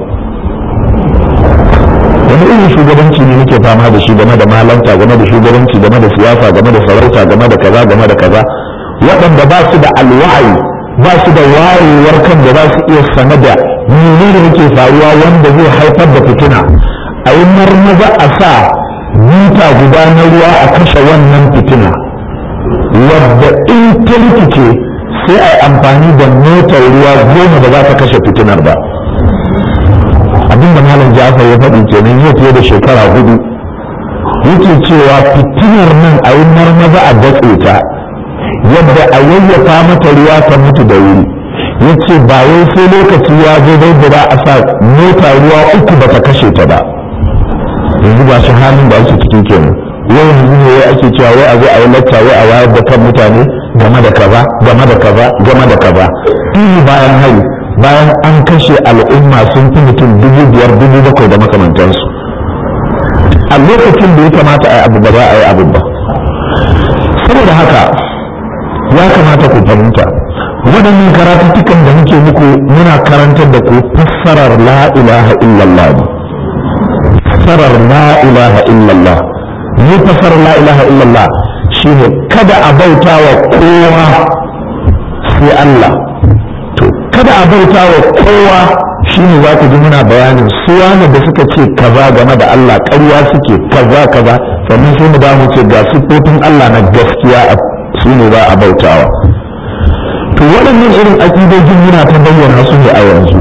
wani irin shugabanci ne muke fama da shi game da malanta game da shugabanci game da siyasa game da sarauta game da kaza game da kaza waɗanda ba su da alwa'ayi ba su da wayewar kan da za su iya sane da menene yake faruwa wanda zai haifar da fitina a yi marmaza a sa mita guda na ruwa a kashe wannan fitina wadda in ta rikice sai a yi amfani da motar ruwa 10 da za ta kashe fitinar ba abinda malam Ja'far ya faɗi kenan yau fiye da shekara 4 yake cewa fitinar nan a yi marmaza a datse ta yadda a yayyafa mata ruwa ta mutu da wuri yace ba wai sai lokaci ya zo dai da za a sa mota ruwa 3 ba ta kashe ta ba yanzu ba shi halin da ake ciki kenan yau yanzu ne wai ake cewa wai a zo a yi lacca wai a wayar da kan mutane game da kaza game da kaza game da kaza ihu bayan hari bayan an kashe al'umma sun fi mutum 5,000-7,000 da makamantansu a lokacin da ya kamata a yi abu ba za a yi abu ba. Saboda haka ya kamata ku fahimta waɗannan karatuttukan da muke muku muna karantar da ku fassarar la ilaha illallah ne. Fassarar la ilaha illallah ne. Fassarar la ilaha illallah shine kada a bauta wa kowa sai Allah. To kada a bauta wa kowa shine za ku ji muna bayanin su wani da suka ce kaza game da Allah ƙarya suke kaza sannan sai mu damu ce ga siffofin Allah na gaskiya su ne za a bautawa. To waɗannan irin aƙidojin muna ta bayyana su ne a yanzu,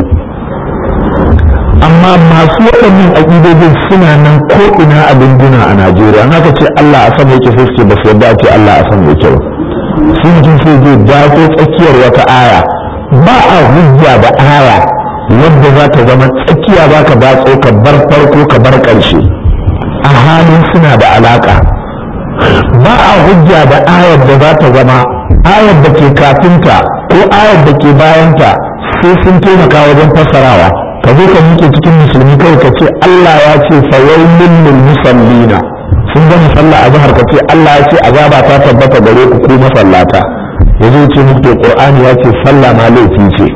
amma masu waɗannan aƙidojin suna nan ko ina a dunduna a Najeriya. An haka ce Allah a sama yake fuske ba su yadda ce Allah a sama yake ba. Sun mutum sai zai dace tsakiyar wata aya ba a hujja da aya wadda za ta zama tsakiya za ka batso ka bar farko ka bar ƙarshe a halin suna da alaƙa. Ba a hujja da ayar da za ta zama ayar da ke kafinta ko ayar da ke bayanta sai sun taimaka wajen fassarawa. Ka zo ka miƙe cikin musulmi kawai ka ce Allah ya ce fawailun lil musallina, sun gama sallah a zahar ka ce Allah ya ce azaba ta tabbata gare ku ko masallata. Ya zo ce muku to Qur'ani ya ce sallah ma laifi ce.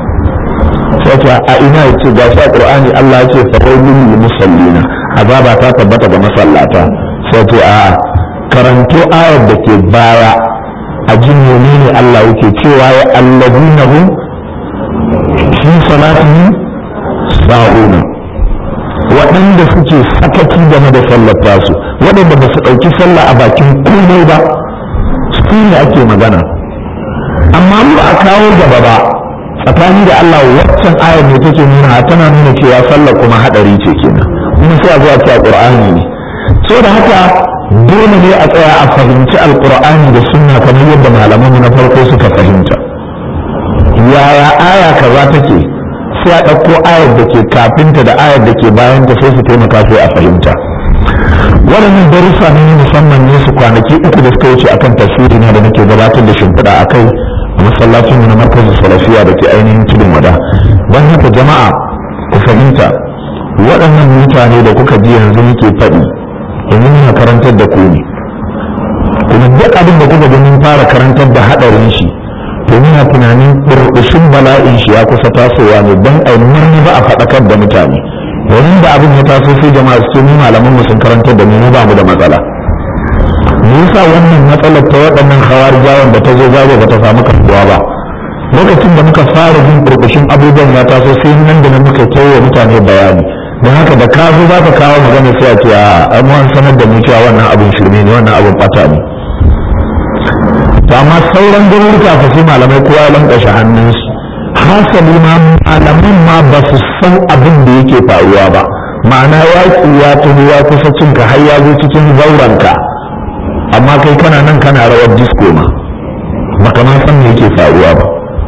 Sai a ina ya ce ga shi Qur'ani Allah ya ce fawailun lil musallina, azaba ta tabbata ga masallata. Sai a karanto ayar da ke baya a jinnoni ne Allah yake cewa ya alladina hum fi salatihim sa'una, waɗanda suke sakaci game da sallar tasu, waɗanda ba su ɗauki sallah a bakin komai ba, su ne ake magana. Amma mu a kawo gaba ba tsakani da Allah waccan ayar ne take nuna tana nuna cewa sallar kuma haɗari ce kenan, kuma sai a zuwa cewa Qur'ani ne. So da haka dole ne a tsaya a fahimci alkur'ani da sunna kamar yadda malamanmu na farko suka fahimta. Yaya aya kaza take sai a ɗauko ayar da ke kafinta da ayar da ke bayanta sai su taimaka sai a fahimta. Waɗannan darussa ne musamman ne su kwanaki 3 da suka wuce akan tafsiri na da nake gabatar da shimfiɗa a kai a masallacin mu na markazin salafiya da ke ainihin tudun wada. Don haka jama'a ku fahimta waɗannan mutane da kuka ji yanzu muke faɗi yanzu muna karantar da ku ne, kuma duk abin da kuka ganin fara karantar da haɗarin shi to muna tunanin burbushin bala'in shi ya kusa tasowa ne don a murni ba a faɗakar da mutane. domin da abin ya taso sai jama'a su ce mu malaman mu sun karantar da mu ba mu da matsala. Me yasa wannan matsalar ta waɗannan hawarijawan da ta zo zabe ba ta samu karbuwa ba? Lokacin da muka fara jin burbushin abubuwan ya taso sai nan da nan muka kewa mutane bayani. Don haka da ka zo za ka kawo magana sai a ce a mu an sanar da mu cewa wannan abin shirme ne, wannan abin bata ne. To amma sauran garuruka fa sai malamai kowa ya lankashe hannunsu. Hasali ma malaman ma ba su san abin da yake faruwa ba, ma'ana yaƙi ya tuhu ya kusa cinka har ya zo cikin zauranka, amma kai kana nan kana rawar disko ma baka ma san me yake faruwa ba.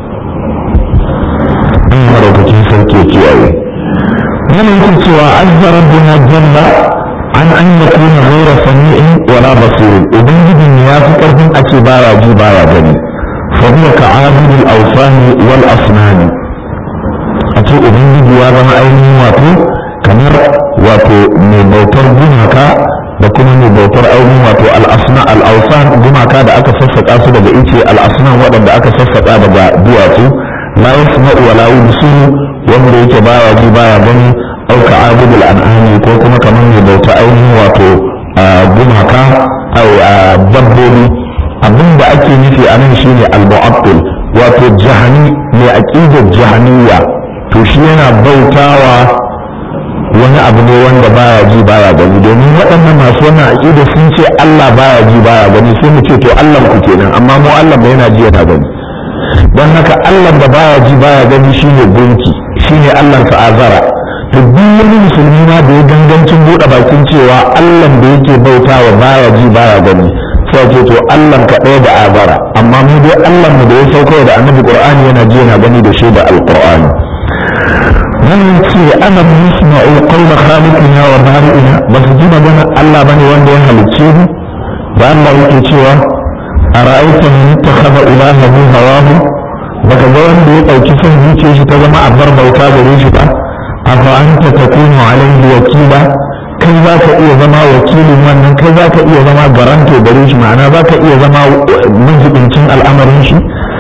an maraukakin sarki ya kiyaye. yana yake cewa azza rabbuna jalla an yakuna ghayra sami'in wala basirin, ubangijin ya fi karfin a ce baya ji baya gani. fa huwa ka'abid al-awsan wal asnam, a ce ubangiji ya zama ainihin wato kamar wato mai bautar gumaka da kuma mai bautar ainihin wato al-awsan gumaka da aka sassaƙa su daga ice, al-asnam waɗanda aka sassaƙa daga duwatsu. la yasma'u wa la yubsiru, wanda yake baya ji baya gani. au ka'abidul an'ami, ko kuma kamar mai bauta ainihin wato gumaka au dabbobi. abin da ake nufi a nan shine al-mu'attil, wato jahani mai aqidar jahaniyya, to shi yana bautawa wani abu ne wanda baya ji baya gani. domin waɗannan masu wannan aqida sun ce Allah baya ji baya gani, sai mu ce to Allah ku kenan, amma mu Allah ba yana ji yana gani. don haka Allah da baya ji baya gani shine gunki, shine Allah ta'azara. to duk wani musulmi ma da ya gangancin buɗe bakin cewa Allah da yake bautawa baya ji baya gani, sai ce to Allah ka ɗaya da azara, amma mu dai Allah mu da ya sauka da annabi Qur'ani yana ji yana gani da shi da alqur'ani. nan ce ana musma'u qawla khaliqina wa bari'ina, ba su ji magana Allah bane wanda ya halicce mu. da Allah yake cewa ara'aita man ittakhadha ilahahu hawahu baka ga wanda ya ɗauki son zuciyar shi ta zama abar bauta gare shi ba afa anta takunu alaihi wakila kai za ka iya zama wakilin wannan kai za ka iya zama garanto gare shi ma'ana za ka iya zama majibincin al'amarin shi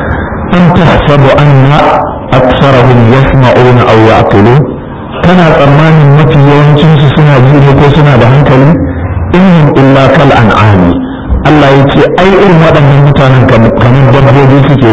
an tahsabu anna aksarahum yasma'una aw ya'qilun kana tsammanin mafi yawancin su suna ji ne ko suna da hankali innahum illa kal an'ami Allah ya ce ai irin waɗannan mutanen kamar dabbobi suke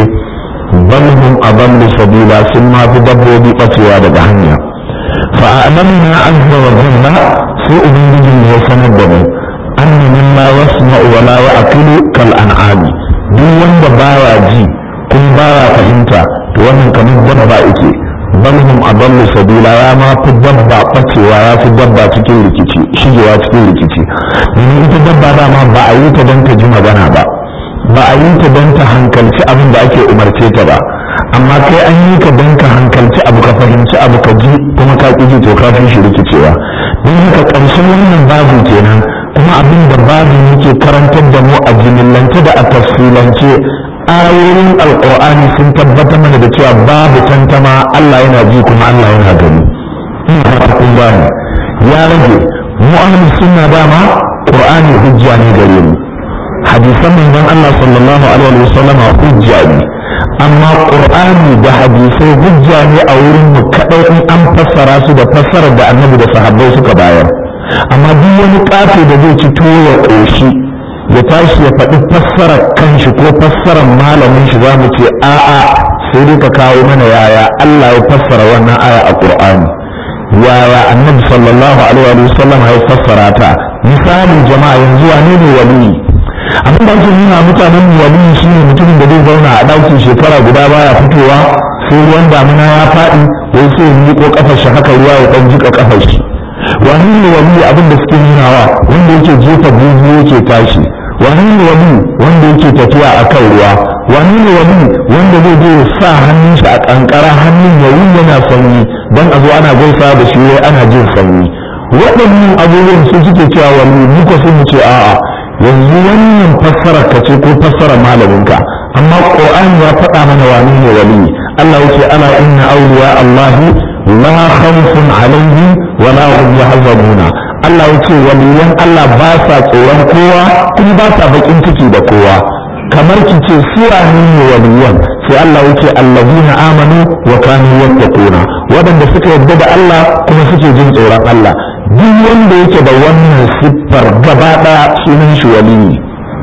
bal hum adallu sabila sun ma fi dabbobi ɓacewa daga hanya fa a'lamna azza wa jalla sai ubangijin ya sanar da mu anna man la yasma'u wa la ya'qilu kal an'ami duk wanda baya ji kun baya fahimta to wannan kamar dabba yake bal hum adallu sabila ya ma fi dabba ɓacewa ya fi dabba cikin rikici shigewa cikin rikici domin ita dabba dama ba a yi ta don ta ji magana ba ba a yi ta don ta hankalci abin da ake umarce ta ba amma kai an yi ka don ka hankalci abu ka fahimci abu ka ji kuma ka ƙi ji to ka fi shi rikicewa don haka ƙarshen wannan babu kenan kuma abin da babu yake karantar da mu a jimillance da a tafsilance ayoyin alƙur'ani sun tabbatar mana da cewa babu tantama Allah yana ji kuma Allah yana gani ina fata kun gane ya rage mu ahlus sunna dama qur'ani hujja ne gare mu hadisan manzon Allah sallallahu alaihi wasallam hujja ne amma qur'ani da hadisai hujja ne a wurin mu kadai in an fassara su da fassarar da annabi da sahabbai suka bayar amma duk wani kafe da zai ci tuwo ya koshi ya tashi ya faɗi fassarar kanshi ko fassarar malamin shi zamu ce a'a sai dai ka kawo mana yaya Allah ya fassara wannan aya a qur'ani yaya annabi sallallahu alaihi wasallam ya fassara ta misalin jama'a yanzu wane ne wali abin da ake nuna mutanen wali shi ne mutumin da zai zauna a ɗakin shekara guda baya fitowa sai ruwan damina ya faɗi wai sai ya miƙo ƙafar shi haka ruwa ya ɗan jiƙa ƙafar shi wani ne wali abin da suke nunawa wanda yake jefa buzu yake tashi wani ne wali wanda yake tafiya a kan ruwa wani ne wali wanda zai je ya sa hannun shi a ƙanƙara hannun ya yi yana sanyi don a zo ana gaisa da shi wai ana jin sanyi waɗannan abubuwan su suke cewa wali muka sun mu ce a'a yanzu wannan fassarar ka ce ko fassarar malaminka amma qur'ani ya faɗa mana wani ne wali Allah yake ala inna awliya Allah la khawfun alaihim wa la hum yahzanuna Allah yake waliyan Allah ba sa tsoron kowa kuma ba sa bakin ciki da kowa kamar ki ce su ne waliyan sai Allah yake allazina amanu wa kanu yattaquna wadanda suka yarda da Allah kuma suke jin tsoron Allah duk wanda yake da wannan siffar gaba ɗaya sunan shi waliyi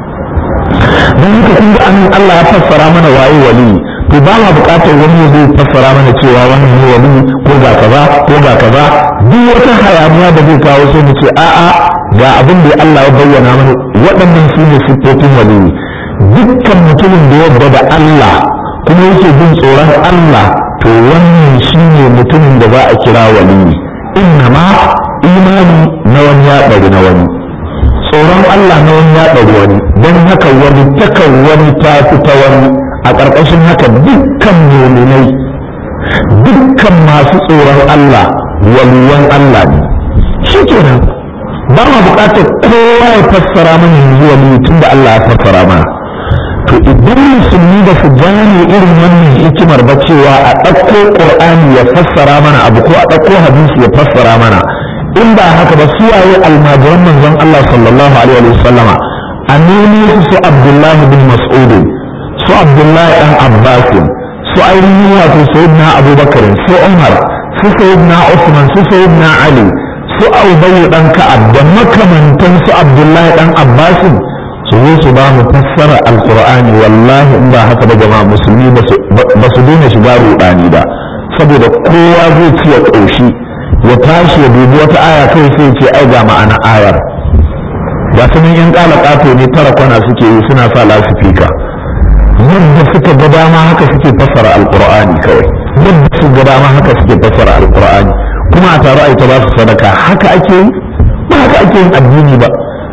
don haka kun ga anan Allah ya fassara mana waye waliyi to ba ma buƙatar wani zai fassara mana cewa wannan ne waliyi ko ga kaza ko ga kaza duk wata hayaniya da zai kawo sai mu ce a'a ga abin da Allah ya bayyana mana waɗannan su ne siffofin waliyi dukkan mutumin da yarda da Allah kuma yake jin tsoron Allah to wannan shine mutumin da za a kira waliyi innama imani na wani ya ɗari na wani tsoron Allah na wani ya ɗari wani don haka wani takan wani ta fi ta wani a ƙarƙashin haka dukkan muminai dukkan masu tsoron Allah waliyan Allah ne shi kenan ba ma buƙatar kowa ya fassara mana yanzu wani tun da Allah ya fassara mana to idan musulmi da su gane irin wannan hikimar ba cewa a ɗauko ƙur'ani ya fassara mana abu ko a ɗauko hadisi ya fassara mana in ba haka ba su waye almajiran manzon Allah sallallahu alaihi wa sallama a nemo su Abdullahi bin Mas'ud su Abdullahi dan Abbas su ainihin wato sayyidina Abubakar su Umar su sayyidina Usman su sayyidina Ali su Ubay dan Ka'ab da makamantan su Abdullahi dan Abbas su zo su ba mu fassara alqur'ani wallahi in ba haka ba jama'a musulmi ba su daina shiga rudani ba saboda kowa zai ci ya ƙoshi ya tashi ya dubi wata aya kai sai ce ai ga ma'ana ayar ga sunan yan kala kato ne tara kwana suke yi suna sa lasifika yadda suka ga dama haka suke fassara alqur'ani kawai yadda su ga dama haka suke fassara alqur'ani kuma a taro ai ta ba su sadaka haka ake yi ba haka ake yin addini ba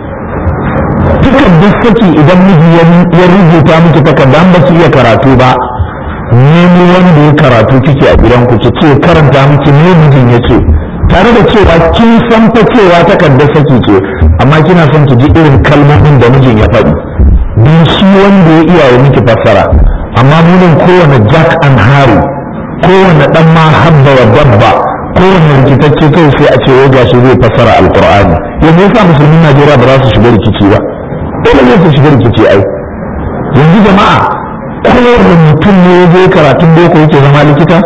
takardar saki idan miji ya rubuta miki takarda an ba ki iya karatu ba nemo wanda ya karatu kike a gidanku ki ce karanta miki ne mijin ya ce tare da cewa kin san fa cewa takardar saki ce amma kina son ki ji irin kalmomin da mijin ya faɗi don shi wanda ya iya ya miki fassara amma munin kowane jack and harry, kowane dan ma habba wa dabba, kowane rikitacce kai sai a ce wai gashi zai fassara alqur'ani. yanzu yasa musulmin Najeriya ba za su shiga rikici ba, dole ne su shiga rikici ai. yanzu jama'a kowane mutum ne ya je karatun boko yake zama likita,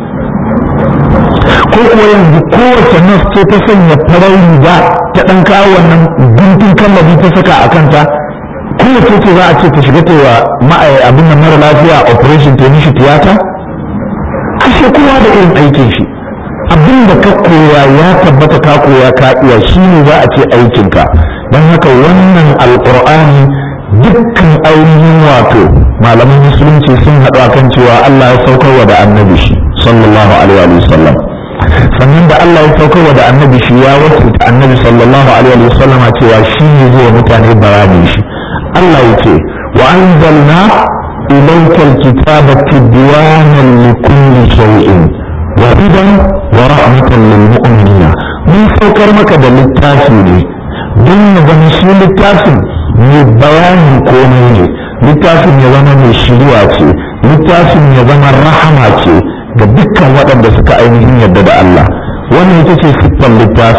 ko kuwa yanzu kowace nas ce ta sanya farar riga ta ɗan kawo wannan guntun kallabi ta saka a kanta, kowace ce za a ce ta shiga wa abin nan mara lafiya operation ta mishi tiyata. ashe kowa da irin aikin shi, abin da ka koya ya tabbata ka koya ka iya shi ne za a ce aikinka. don haka wannan alƙur'ani dukkan ainihin wato malaman musulunci sun haɗu akan cewa Allah ya saukarwa da annabi shi sallallahu alaihi wa sallam. sannan da Allah ya saukarwa da annabi shi ya wakilta annabi sallallahu alaihi wa sallam cewa shi ne zai mutane bayanin shi. Allah ya ce wa anzalna ilayka alkitaba tibyanan likulli shay'in wa hudan wa rahmatan lil mu'minina. mun saukar maka da littafi ne don ya zama shi littafin mai bayanin komai ne, littafin ya zama mai shiriwa ce, littafin ya zama rahama ce ga dukkan waɗanda suka ainihin yarda da Allah. wannan ita ce siffar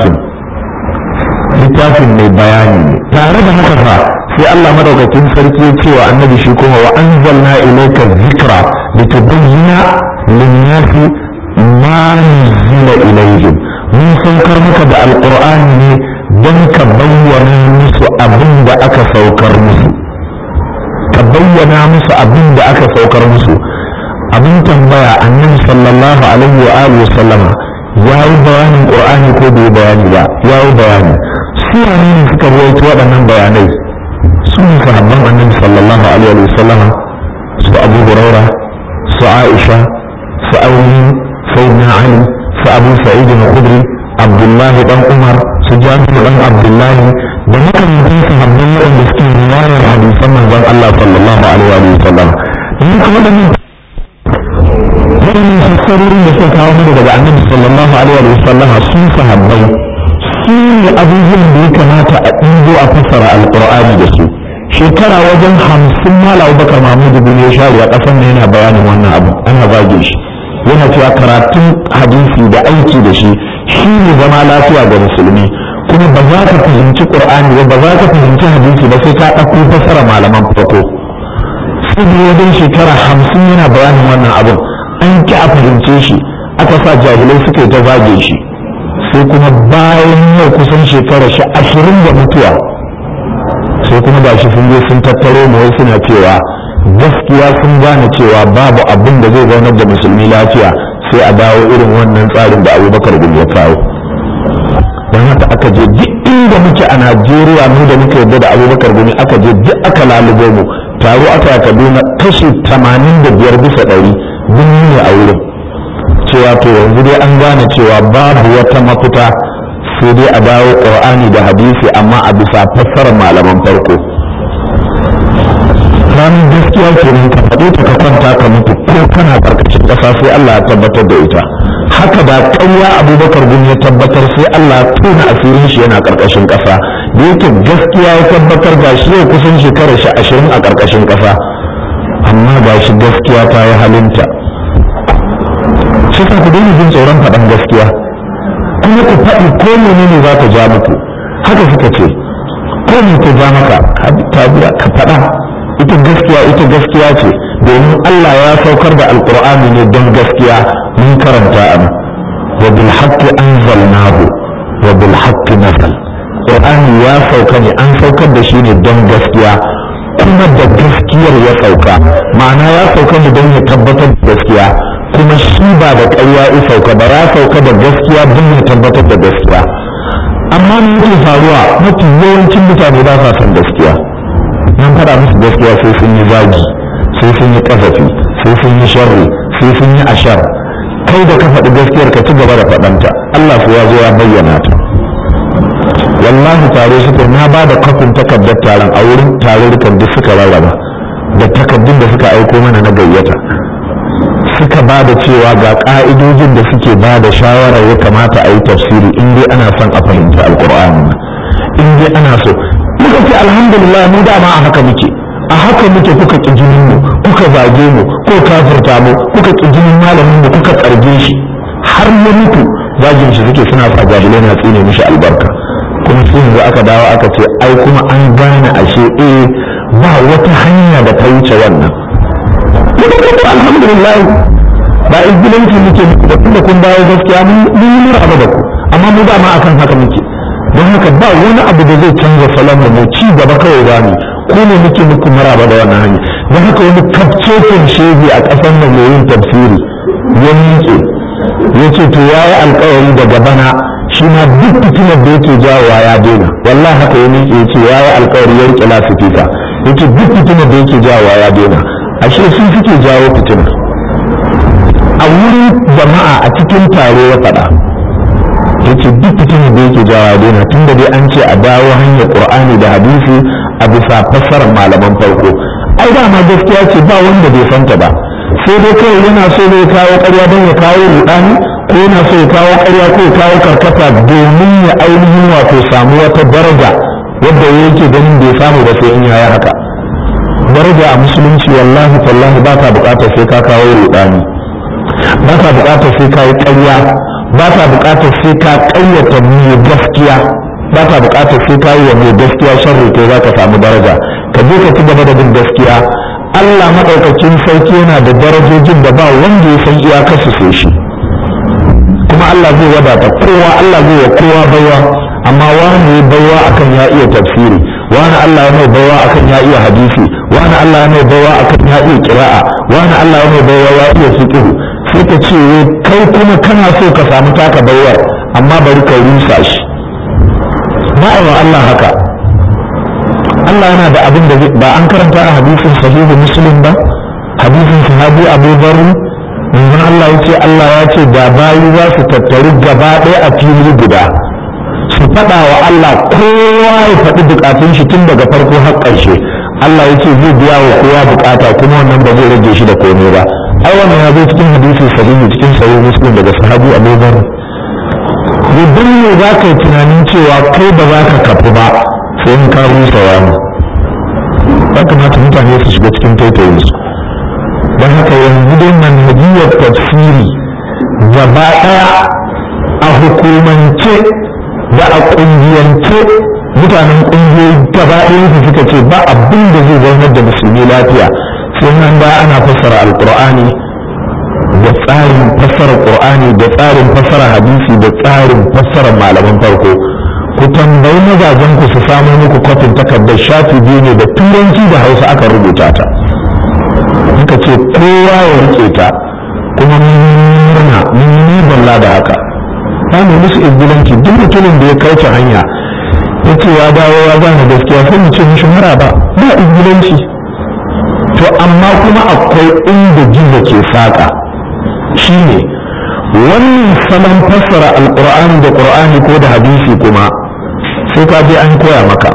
littafin mai bayani ne. tare da haka fa sai Allah madaukakin sarki ya ce wa annabi shi kuma wa anzalna ilayka dhikra litubayyana lin-nasi ma nuzila ilayhim. mun saukar maka da alqur'ani ne don ka bayyana musu abin da aka saukar musu, ka bayyana musu abin da aka saukar musu. abin tambaya annabi sallallahu alaihi wa alihi sallama ya yi bayanin qur'ani ko bai bayani ba? ya yi bayani. su ne suka rawaito waɗannan bayanai? su ne sahabban annabi sallallahu alaihi wa sallama, su Abu Hurairah, su Aisha, su Auni, Sayyidina Ali, su Abu Sa'id al-Khudri, Abdullahi dan Umar, su Jabir dan Abdullahi da makamantan sahabban waɗanda suke riwayar hadisan manzon Allah sallallahu alaihi wa sallam. in kuma da waɗannan fassarorin da suka kawo mana daga annabi sallallahu alaihi wa sallam sun sahabbai su ne abubuwan da ya kamata a ɗigo a fassara alƙur'ani da su. shekara wajen 50 Malam Abubakar Mahmud bin Shari a ƙasar ne yana bayanin wannan abu, ana zage shi yana cewa karatun hadisi da aiki da shi ne zama lafiya ga musulmi. kuma ba za ka fahimci qur'ani ba za ka fahimci hadisi ba sai ka ɗauko fassara malaman farko. sai da wajen shekara 50 yana bayanin wannan abun, an ki a fahimce shi, aka sa jahilai suka yi ta zage shi. sai kuma bayan yau kusan shekara 20 da mutuwa, sai kuma gashi sun je sun tattaro mu wai suna cewa gaskiya sun gane cewa babu abin da zai zaunar da musulmi lafiya sai a dawo irin wannan tsarin da Abubakar bin ya kawo. don haka aka je duk inda muke a Najeriya, mu da muka yarda da Abubakar bin aka je duk aka lalubo mu, taro aka yi Kaduna kashi 85 bisa 100 bin ne a wurin, cewa to yanzu dai an gane cewa babu wata mafita sai dai a dawo Qur'ani da hadisi amma a bisa fassarar malaman farko. ranar gaskiya kenan ka faɗo ta ka kwanta ka mutu ko kana karkashin ƙasa sai Allah ya tabbatar da ita. haka da ƙarya Abubakar bin ya tabbatar sai Allah ya tona asirin shi yana karkashin ƙasa. da yake gaskiya ya tabbatar ga shi yau kusan shekarar shi 20 a karkashin ƙasa, amma ga shi gaskiya ta yi halinta. shi ku daina jin tsoron faɗan gaskiya, kuma ku faɗi ko menene za ta ja muku. haka suka ce ko me ta ja maka ka faɗa, ita gaskiya ce, domin Allah ya saukar da alqur'ani ne don gaskiya. mun karanta an wa bil haqqi anzalnahu wa bil haqqi nazal. qur'ani ya sauka ne, an saukar da shi ne don gaskiya, kuma da gaskiyar ya sauka. ma'ana ya sauka ne don ya tabbatar da gaskiya, kuma shi ba da ƙarya ya sauka ba, ya sauka da gaskiya don ya tabbatar da gaskiya. amma me yake faruwa? mafi yawancin mutane ba sa son gaskiya. nan faɗa musu gaskiya sai sun yi zagi, sai sun yi ƙazafi, sai sun yi sharri, sai sun yi ashar. kai da ka faɗi gaskiyar ka ci gaba da faɗanta, Allah su ya zo ya bayyana ta. wallahi tare suka na ba da kafin takardar taron a wurin tarurrukan duk suka rarraba da takardun da suka aiko mana na gayyata, suka ba da cewa ga ƙa'idojin da suke ba da shawarar ya kamata a yi tafsiri in dai ana son a fahimci alƙur'ani, in dai ana so. muka ce alhamdulillah mu dama a haka muke kuka ƙi jinin mu, kuka zage mu ko kafirta mu kuka kijinin malamin mu kuka tsarge shi har ya mutu zagin shi suke suna sa jahilai na tsine mishi albarka kuma sai yanzu aka dawo aka ce ai kuma an gane ashe ba wata hanya da ta wuce wannan alhamdulillah ba izgilanci muke da tunda kun dawo gaskiya mun yi muraba da ku amma mu ba ma akan haka muke don haka ba wani abu da zai canza salon mu ci gaba kawai ba ne ko ne muke muku maraba da wannan hanya don haka wani kafcecin shege a ƙasar nan mai yin tafsiri ya miƙe ya ce to ya yi alkawari daga bana shi ma duk fitinar da yake jawowa ya daina wallahi haka ya miƙe ya ce ya yi alkawari ya riƙe lasifika ya ce duk fitinar da yake jawowa ya daina ashe sun suke jawo fitinar a wurin jama'a a cikin taro ya faɗa ya ce duk fitinar da yake jawowa ya daina tun da dai an ce a dawo hanyar ƙur'ani da hadisi a bisa fassarar malaman farko ai dama gaskiya ce ba wanda bai santa ba sai dai kawai yana so zai kawo ƙarya don ya kawo rudani ko yana so ya kawo ƙarya ko ya kawo karkata domin ya ainihin wato samu wata daraja wadda yake ganin bai samu ba sai in yaya haka daraja a musulunci wallahi tallahi ba ka buƙatar sai ka kawo rudani ba ka buƙatar sai ka yi ƙarya ba ka buƙatar sai ka ƙayyata mai gaskiya ba ka buƙatar sai ka yi wa mai gaskiya sharri kai za ka samu daraja ka je ka ci gaba da bin gaskiya Allah maɗaukakin sarki yana da darajojin da ba wanda ya san iyakarsu sai shi kuma Allah zai wadata kowa Allah zai wa kowa baiwa amma wani ya baiwa akan ya iya tafsiri wani Allah ya mai baiwa akan ya iya hadisi wani Allah ya mai baiwa akan ya iya qira'a wani Allah ya mai baiwa ya iya fiqh sai ka ce kai kuma kana so ka samu taka baiwar amma bari ka rusa shi ba Allah haka Allah yana da abin da ba an karanta a hadisin sahihu muslim ba hadisin sahabi Abu Dharr manzon Allah yace Allah ya ce da bayi za su tattaru gaba ɗaya a fili guda su faɗa wa Allah kowa ya faɗi bukatun shi tun daga farko har ƙarshe Allah yace zai biya wa kowa bukata kuma wannan ba zai rage shi da komai ba ai wannan ya zo cikin hadisi sahihi cikin sahihu muslim daga sahabi Abu Dharr idan ne za ka yi tunanin cewa kai ba za ka kafu ba sai in ka rusa wani ya kamata mutane su shiga cikin taitayin su don haka yanzu dai manhajiyar tafsiri gaba ɗaya a hukumance da a ƙungiyance mutanen ƙungiyoyi gaba ɗaya su suka ce ba abin da zai zaunar da musulmi lafiya sai nan ba ana fassara alƙur'ani da tsarin fassara ƙur'ani da tsarin fassara hadisi da tsarin fassara malaman farko ku tambayi mazajen ku su samu muku kwafin takardar shafi biyu ne da turanci da hausa aka rubuta ta muka ce kowa ya rike ta kuma mun yi balla da haka ta ne musu izgilanci duk mutumin da ya kauce hanya ya ce ya dawo ya gane gaskiya sai mu ce mishi mara ba izgilanci to amma kuma akwai inda gizo ke saƙa shine wannan salon fassara alƙur'ani da ƙur'ani ko da hadisi kuma sai ka je an koya maka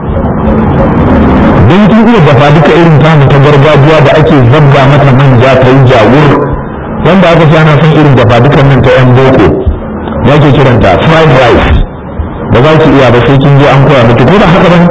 don kin iya dafa duka irin tamu ta gargajiya da ake zabga mata manja ta yi jawur wanda aka ce ana son irin dafa dukan nan ta yan boko ya ke kiranta fried rice ba za ki iya ba sai kin je an koya miki ko da haka ba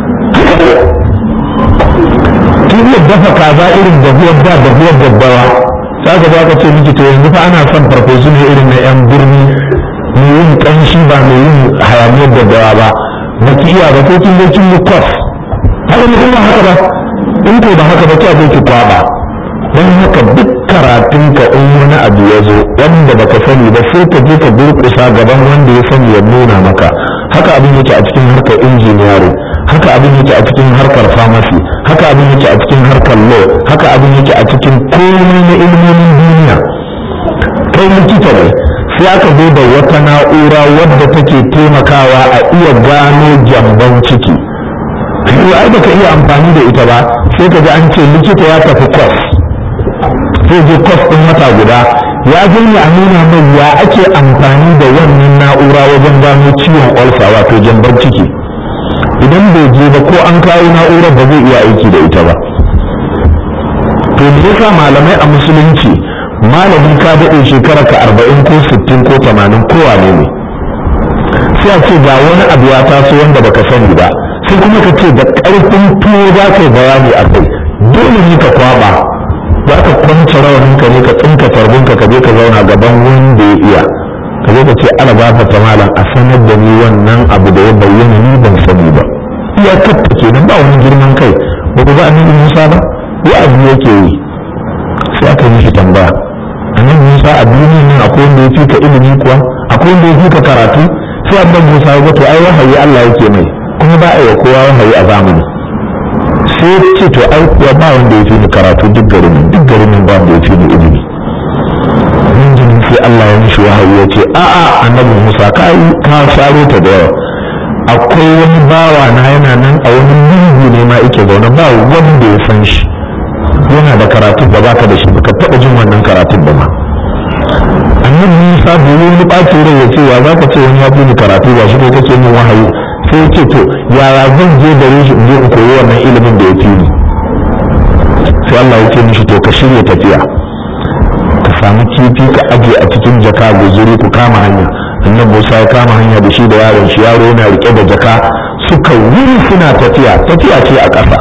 kin iya dafa kaza irin dahuwar daddawa sai ka ka ce miki to yanzu fa ana son farfesu ne irin na yan birni mai yin kanshi ba mai yin hayaniyar daddawa ba ba ki iya ba ko kin zo kin yi kwas haka ne kuma haka ba in ko ba haka ba ki abin ki kwaba don haka duk karatunka in wani abu ya zo wanda baka sani ba sai ka je ka durƙusa gaban wanda ya sani ya nuna maka haka abin yake a cikin harkar injiniyari haka abin yake a cikin harkar pharmacy haka abin yake a cikin harkar law haka abin yake a cikin komai na ilmomin duniya kai likita ne sai aka zo da wata na'ura wadda take taimakawa a iya gano gyambon ciki ai baka iya amfani da ita ba sai ka ji an ce likita ya tafi kwas sai je kwas ɗin wata guda ya je ne a nuna mai ya ake amfani da wannan na'ura wajen gano ciwon olsa wato gyambon ciki idan bai je ba ko an kawo na'urar ba zai iya aiki da ita ba to me yasa malamai a musulunci malami ka daɗe shekara ka 40 ko 60 ko 80 ko wane ne sai a ce ga wani abu ya taso wanda baka sani ba sai kuma ka ce da ƙarfin tuwo za ka yi bayani a kai dole ne ka kwaba za ka kwance rawaninka ne ka tsinka tarbinka ka je ka zauna gaban wanda ya iya ka je ka ce ala gafarta malam a sanar da ni wannan abu da ya bayyana ni ban sani ba iya katta kenan ba wani girman kai ba ku ga annabi Musa ba wa'azi yake yi sai aka yi shi tambaya annabi Musa a duniya nan akwai wanda ya fi ka ilimi kuwa akwai wanda ya fi ka karatu sai annabi Musa ya to ai wahayi Allah yake mai kuma ba a yi kowa wahayi a zamani sai ya ce to ai kuwa ba wanda ya fi ni karatu duk garin nan ba wanda ya fi ni ilimi nan sai Allah ya mishi wahayi ya ce a'a annabi Musa ka faro ta da yawa akwai wani bawa na yana nan a wani lungu ne ma yake zaune ba wanda ya san shi yana da karatu da baka da shi baka taba jin wannan karatun ba ma annabi Musa bai yi wani ɓacin rai ya ce ya za ka ce wani ya fi ni karatu ba shi ko kake min wahayi sai ya ce to yaya zan je gare shi in je in koyi wannan ilimin da ya fi ni sai Allah ya ce mishi to ka shirya tafiya ka samu kifi ka aje a cikin jaka guzuri ku kama hanya annabi Musa ya kama hanya da shi da yaron shi yaro yana rike da jaka suka wuri suna tafiya ce a ƙasa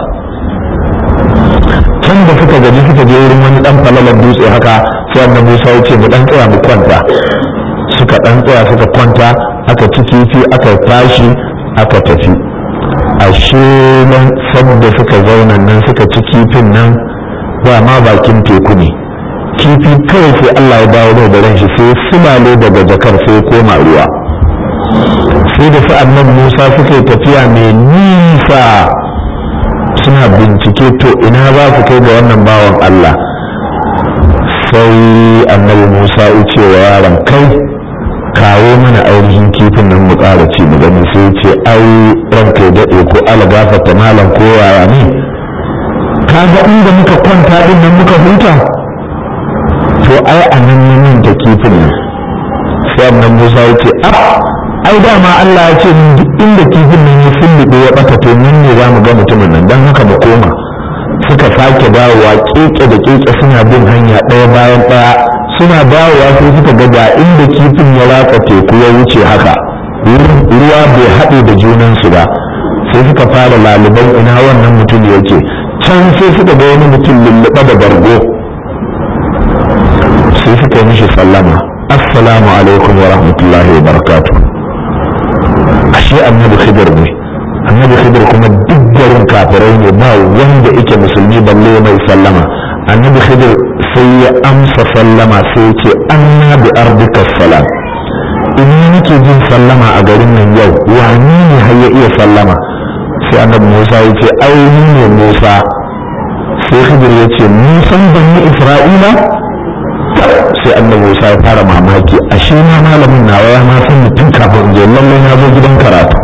can da suka gaji suka je wurin wani dan falalar dutse haka sai annabi Musa ya ce mu dan tsaya mu kwanta suka dan tsaya suka kwanta aka ci kifi aka tashi aka tafi ashe nan sabda suka zauna nan suka ci kifin nan ba ma bakin teku ne kifi kawai sai Allah ya dawo da ran shi sai sulale daga jakar sai koma ruwa sai da sa'an nan Musa suka yi tafiya mai nisa suna bincike to ina za su kai ga wannan bawan Allah sai annabi Musa ya ce wa yaron kai kawo mana ainihin kifin nan mu ƙara ci mu gani sai ce ai ranka ya daɗe ko ala gafarta malam ko yaya ne ka ga inda muka kwanta din nan muka huta to ai a nan da kifin nan sai annabi Musa ya ce ai dama Allah ya ce duk inda kifin nan ya fulluɓe ya ɓata to nan ne za mu ga mutumin nan don haka mu koma suka sake dawowa keke da keke suna bin hanya ɗaya bayan ɗaya suna dawowa sai suka ga da inda kifin ya ratsa teku ya wuce haka ruwa bai haɗe da junansu ba sai suka fara laliban ina wannan mutum yake can sai suka ga wani mutum lulluɓe da bargo sai suka yi mishi sallama assalamu alaikum wa rahmatullahi wa barakatuh ashe annabi Khidir ne annabi Khidir kuma duk garin kafirai ne ba wanda yake musulmi balle mai sallama annabi Khidir sai ya amsa sallama sai ce anna bi ardika salam ina nake jin sallama a garin nan yau wani ne har ya iya sallama sai annabi Musa ya ce ai ni ne Musa sai Khidir ya ce Musan bani Isra'ila sai annabi Musa ya fara mamaki ashe na malamin nawa ya ma san mutum kafin je lallai na zo gidan karatu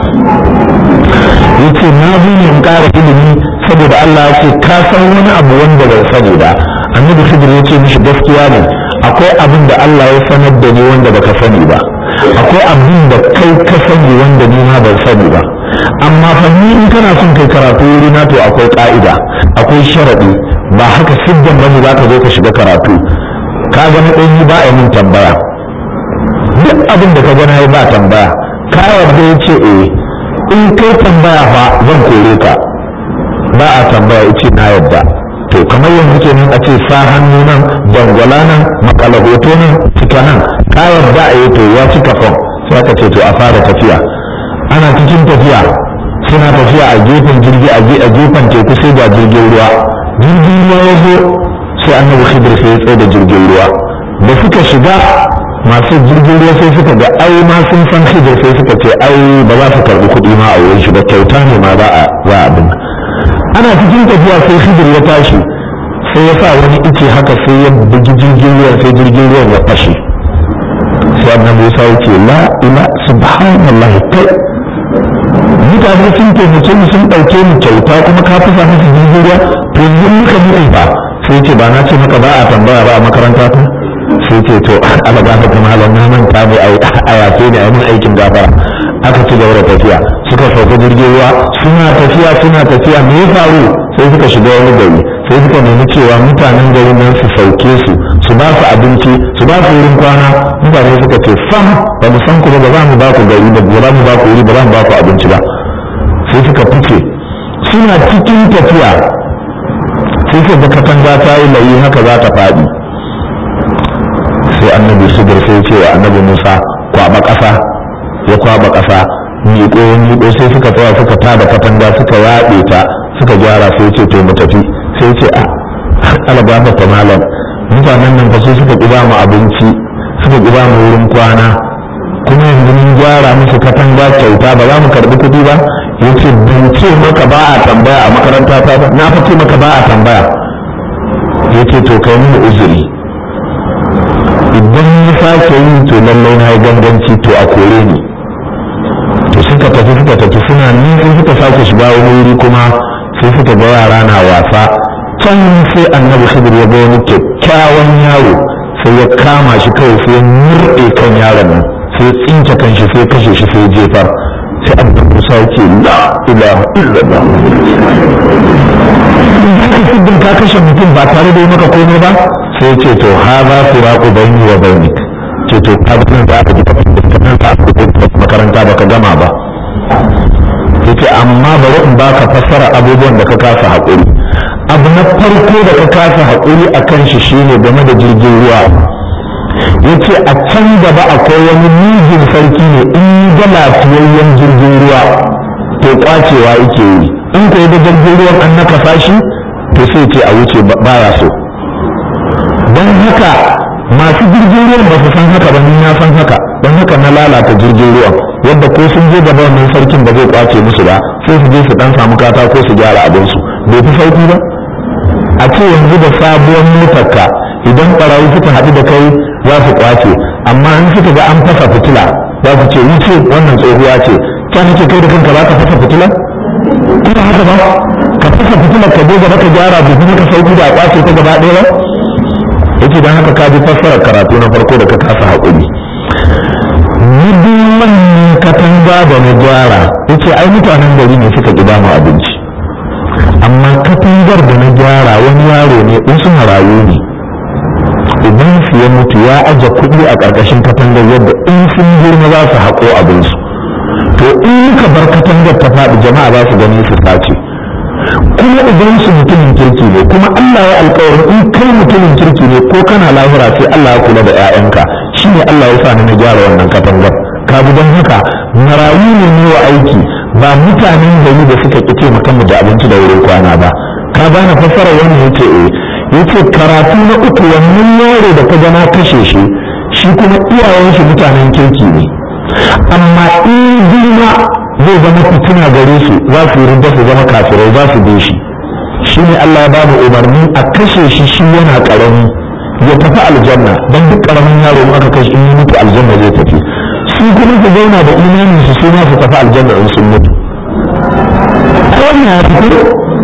yace na zo ne in ƙara ilimi saboda Allah ya ce ka san wani abu wanda bai sani ba annabi Khidir ya ce mishi gaskiya ne akwai abin da Allah ya sanar da ni wanda baka sani ba akwai abin da kai ka sani wanda ni ma ban sani ba amma fa ni in kana son kai karatu wuri na to akwai ka'ida akwai sharadi ba haka siddan bane za ka zo ka shiga karatu ka ga na ɗanyi ba a min tambaya duk abin da ka gana ba tambaya ka yarda ya ce in kai tambaya fa zan kore ka ba a tambaya ya ce na yarda to kamar yanzu kenan a ce sa hannu nan dangwala nan makala hoto nan cika nan ka yarda a yi to ya cika fam sai aka ce to a fara tafiya ana cikin tafiya suna tafiya a gefen jirgi a gefen teku sai ga jirgin ruwa ya zo sai annabi Khidir sai ya tsaye da jirgin ruwa da suka shiga masu jirgin ruwa sai suka ga ai ma sun san Khidir sai suka ce ai ba za su karɓi kuɗi ma a wurin shi ba kyauta ne ma za a abin ana cikin tafiya sai Khidir ya tashi sai ya sa wani ice haka sai ya bugi jirgin ruwan sai jirgin ruwan ya fashe sai annabi Musa ya ce la ila subhanallahi kai mutane sun taimake mu sun ɗauke mu kyauta kuma ka fasa musu jirgin ruwa to yanzu muka mutu ba sai ce ba na ce maka ba a tambaya ba a makaranta ta sai ce to ala gafa ta malam na manta ne a yafe ne a min aikin gafara aka ci gaba da tafiya suka sauka jirgin ruwa suna tafiya me ya faru sai suka shiga wani gari sai suka nemi cewa mutanen garin nan su sauke su ba su abinci su ba su wurin kwana mutane suka ce sam ba mu san ku ba za mu ba ku gari ba za mu ba ku wuri ba za mu ba ku abinci ba sai suka fice suna cikin tafiya sai sai da katanga ta yi layi haka za ta faɗi sai annabi Khidir sai ce wa annabi Musa kwaba ƙasa ya kwaba ƙasa miƙo sai suka tsaya suka tada katanga suka yaɗe ta suka gyara sai ce to mu tafi sai ce a algaba ta malam mutanen nan fa sai suka ƙi mu abinci suka ƙi mu wurin kwana kuma yanzu mun gyara musu katanga kyauta ba za mu karɓi kuɗi ba yace ban ce maka ba a tambaya a makaranta ta ba na fice maka ba a tambaya yace to kai mu uzuri idan ya sake yi to lallai na yi ganganci to a kore ni to suka tafi suna nufin suka sake shiga wani wuri kuma sai suka ga yara na wasa can sai annabi Khidir ya ga wani kyakkyawan yaro sai ya kama shi kawai sai ya murɗe kan yaron nan sai ya tsinke kan shi sai kashe shi sai jefar sai abu Musa ya ce la ilaha illallah idan ka kashe mutum ba tare da yi maka komai ba sai ya ce to haza firaqu bayni wa bainik ce to ka ga nan da aka ji nan ta makaranta baka gama ba yace amma bari in baka fassara abubuwan da ka kasa haƙuri abu na farko da ka kasa haƙuri akan shi shine game da jirgin ruwa yace a can gaba akwai wani mijin sarki ne in ga lafiyayyen jirgin ruwa to kwacewa yake yi in ko da jirgin ruwan an naka fashi to sai ce a wuce baya so don haka masu jirgin ruwan ba su san haka ba ni na san haka don haka na lalata jirgin ruwan yadda ko sun je gaba wannan sarkin ba zai kwace musu ba sai su je su dan samu katako su gyara abinsu bai fi sauki ba a ce yanzu da sabuwar motarka idan ɓarayi suka haɗu da kai za su kwace amma in suka ga an fasa fitila za su ce wuce wannan tsohuwa ce kyan nake kai da kanka za ka fasa fitila kuma haka ba ka fasa fitila ka je gaba ka gyara bai fi ka sauki da a kwace ta gaba ɗaya ba yake don haka ka ji fassarar karatu na farko da ka kasa haƙuri muduman katanga da na gyara yace ai mutanen gari ne suka ƙi mu abinci amma katangar da na gyara wani yaro ne in su marayu ne idan su ya mutu ya aje kuɗi a ƙarƙashin katangar yadda in sun girma za su haƙo abinsu to in muka bar katangar ta faɗi jama'a za su gani su sace kuma idan su mutumin kirki ne kuma Allah ya alƙawarin in kai mutumin kirki ne ko kana lahira sai Allah ya kula da 'ya'yanka shine Allah ya sa ni na gyara wannan katangar ka bi don haka marayu ne wa aiki ba mutanen gari da suka ƙi taimaka mu da abinci da wurin kwana ba ka gane fassara wannan yace yace karatu na uku wannan yaro da ka gana kashe shi kuma iyayen shi mutanen kirki ne amma in girma zai zama fitina gare su za su yi rinda su zama kafirai za su bi shi ne Allah ya ba mu umarni a kashe shi yana karami ya tafi aljanna don duk karamin yaro in aka kashe in mutu aljanna zai tafi su kuma su zauna da imanin su ma su tafi aljanna in sun mutu wannan ya fito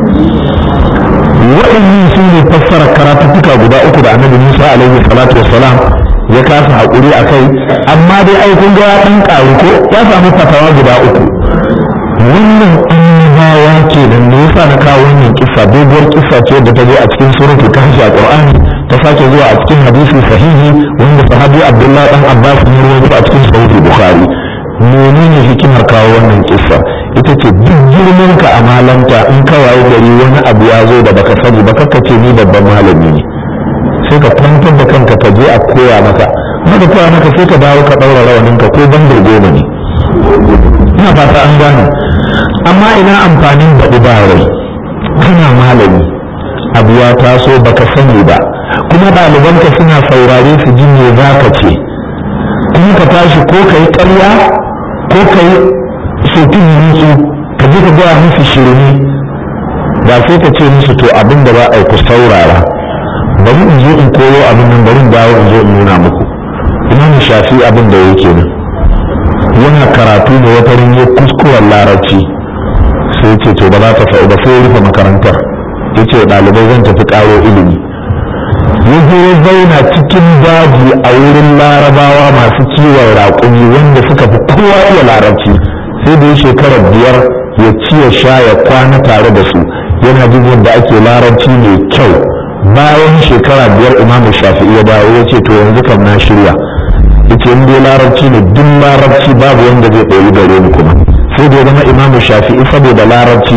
waɗannan su ne fassara karatuttuka guda uku da annabi Musa alaihi salatu wassalam ya kasa haƙuri a kai amma dai ai kun ga ya ɗan ƙaru ko ya samu fatawa guda uku wannan annabawa ke da me yasa na kawo wannan kissa doguwar kissa ce da ta zo a cikin suratul kahfi a Qur'ani ta sake zuwa a cikin hadisi sahihi wanda sahabi Abdullah dan Abbas ne rawaito a cikin sahih Bukhari menene hikimar kawo wannan kissa ita ce duk girman ka a malanta in ka waye gari wani abu ya zo da baka sani ba kakka ce ni babban malami ne sai ka kwantar da kanka ka je a koya maka sai ka dawo ka ɗaura rawaninka ko bandar goma ne ina fata an gane amma ina amfanin baɗi ba rai kana malami abu ya taso baka sani ba kuma ɗalibanka suna saurare su ji me za ka ce kuma ka tashi ko ka yi ƙarya ko ka yi sokin musu ka je ka gaya musu shirme ba sai ka ce musu to abin da ba a ku saurara bari in zo in koyo abin nan bari in dawo in zo in nuna muku imam shafi abin da yake nan yana karatu da wata rinye kuskuren larabci sai ce to ba za ta fa'u ba sai ya rufe makarantar ya ce ɗalibai zan tafi ƙaro ilimi ya zo ya zauna cikin daji a wurin larabawa masu kiwon raƙumi wanda suka fi kowa iya larabci sai da ya shekarar 5 ya ci ya sha ya kwana tare da su yana jin yadda ake larabci mai kyau bayan shekara 5 imamu shafi'i ya dawo ya ce to yanzu kam na shirya yace in dai larabci ne duk larabci babu wanda zai ɗori gare ni kuma sai da ya zama imamu shafi'i saboda larabci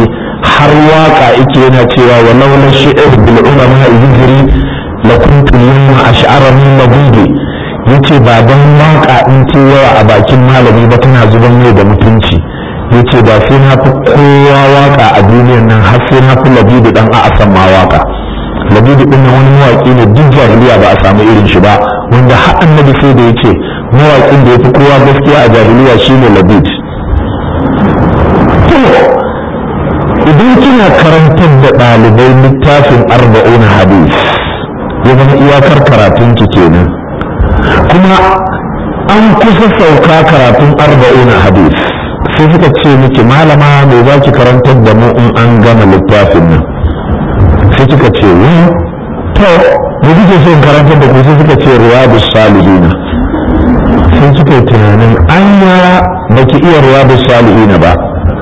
har waka yake yana cewa wa laula shi'r bil ulama yujri la kuntu yawma ash'ara min mabudi yace ba dan waka in ce yawa a bakin malami ba tana zuban mai da mutunci yace ba sai na fi kowa waka a duniyar nan har sai na fi Labidu dan A'asam ma waka. Labidu din wani mawaki ne duk jahiliya ba a samu irin shi ba, wanda har annabi sai da yace mawakin da yafi kowa gaskiya a jahiliya shine Labid. Idan kina karantar da ɗalibai littafin 40 hadis ya zama iyakar karatun ki kenan, kuma an kusa sauka karatun 40 hadis sai suka ce miki malama me za ki karantar da mu in an gama littafin nan, sai kika ce to me kike so in karantar da ku, sai suka ce riyadus salihina, sai kika yi tunanin anya baki iya riyadus salihina ba.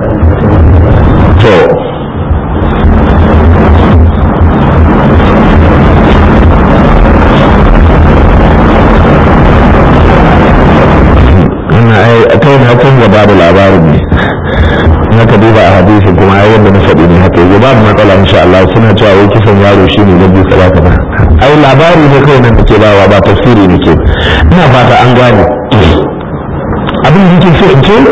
To kai na kun ga babu labarin ne na ka duba a hadisi kuma ai yadda na faɗi ne haka yau babu matsala insha Allah. Suna cewa wai kisan yaro shine na biyu kaza kaza, ai labari ne kawai nan take bawa ba tafsiri ne ke. Ina fata an gane abin da yake so in ce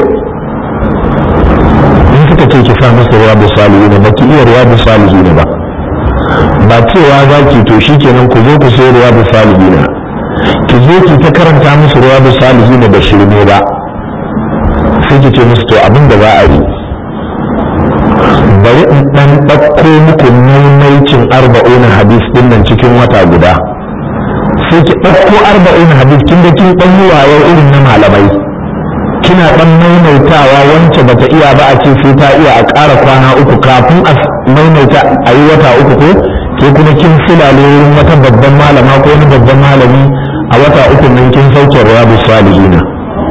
in suka ce ki sa masa riyadu salihin ba ki iya riyadu salihin ba cewa za ki to shikenan ku zo ku sai riyadu salihin ki zo ki ta karanta musu riyadu salihin da shirme ba, sai ki ce musu to abin da za a yi bari in dan ɗauko muku maimaicin 40 hadis din nan cikin wata guda, sai ki ɗauko 40 hadis kin da kin ɗan wayo irin na malamai, kina ɗan maimaitawa wance bata iya ba a ce sai ta iya a ƙara kwana 3 kafin a maimaita a yi wata 3 ko ke kuma kin filale wurin wata babban malama ko wani babban malami a wata 3 nan kin sauke riyadus salihina.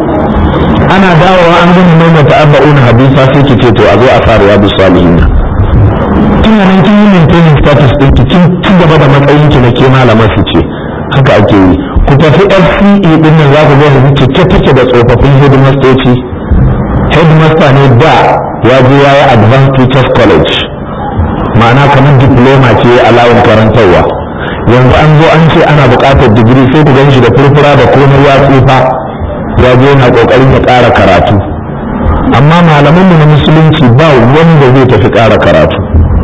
Ana dawowa an gama maimaita 40 hadisa sai ki ce to a zo a fara riyadus salihina. Kina nan kin yi maintaining status ɗin ki kin ci gaba da matsayin ki na ke malamar su ce haka ake yi. Ku tafi FCE din nan za ku ga yanzu cike take da tsofaffin headmastoci. Headmaster ne da ya je ya yi advanced teachers college, ma'ana kamar diploma ce a layin karantarwa. Yanzu an zo an ce ana buƙatar digiri sai ku gan shi da furfura da komai ya tsufa ya je yana ƙoƙarin ya ƙara karatu. Amma malamanmu na musulunci ba wanda zai tafi ƙara karatu.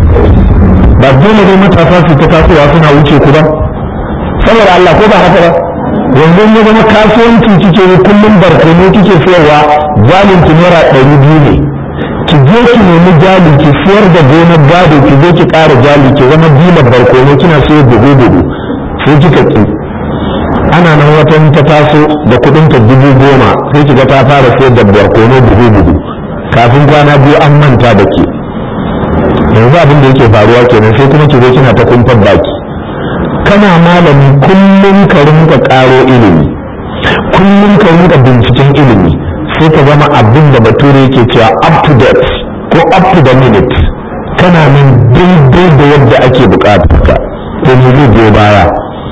Ba dole ne matasa su ta tasowa suna wuce ku ba, saboda Allah ko ba haka ba. Yanzu ya zama kasuwanci kike yi kullum barkono kike sayarwa, jalin ki naira 200 ne, ki je ki nemi jali ki siyar da gonar gado ki zo ki ƙara jali ki zama dilar barkono kina sayar da bugu sai kika ki. Ana nan wata ta taso da kuɗin ta 10,000 sai kiga ta fara sayar da barkono bugu kafin kwana 2 an manta da ke. Yanzu abin da yake faruwa kenan, sai kuma ki zo kina ta kumfar baki. Kana malami kullum ka rinka ƙaro ilimi, kullum ka rinka binciken ilimi, sai ka zama abin da bature yake cewa up to date ko up to the minute, kana nan daidai da yadda ake buƙatar ka. To me zai biyo baya?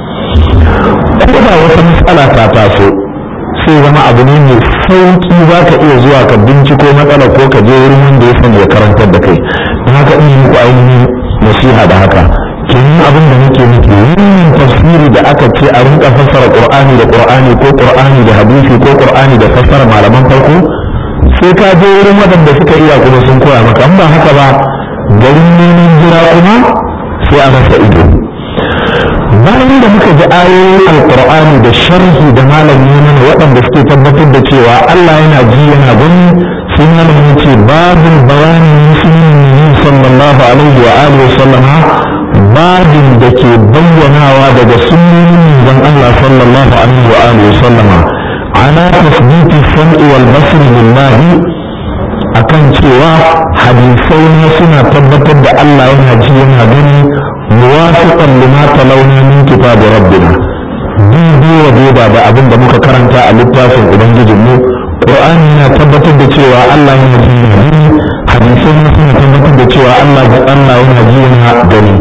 Ko da wata matsala ta taso sai zama abu ne mai sauki za ka iya zuwa ka binciko matsala ko ka je wurin wanda ya sani ya karantar da kai. Don haka ina muku ainihin nasiha da haka. Kenan abin da nake nufi wannan tafsiri da aka ce a rinka fassara Qur'ani da Qur'ani ko Qur'ani da hadisi ko Qur'ani da fassara malaman farko, sai ka je wurin waɗanda suka iya kuma sun koya maka. In ba haka ba garin neman jira kuma sai a rasa ido. Bayan da muka ji ayoyin Alƙur'ani da sharhi da malami mana waɗanda suke tabbatar da cewa Allah yana ji yana gani, sai malamin ya ce babul bayanin musulmin sallallahu alaihi wa alihi wa sallama, babin da ke bayyanawa daga sunnonin manzon Allah sallallahu alaihi wa alihi wa sallama ala tasbiti sam'i wal basri lillahi, akan cewa hadisai ne suna tabbatar da Allah yana ji yana gani muwafiqan lima talawna min kitabi rabbina, daidai da abin da muka karanta a littafin ubangijinmu. Qur'ani yana tabbatar da cewa Allah yana ji yana gani, hadisai ne suna tabbatar da cewa Allah yana ji yana gani.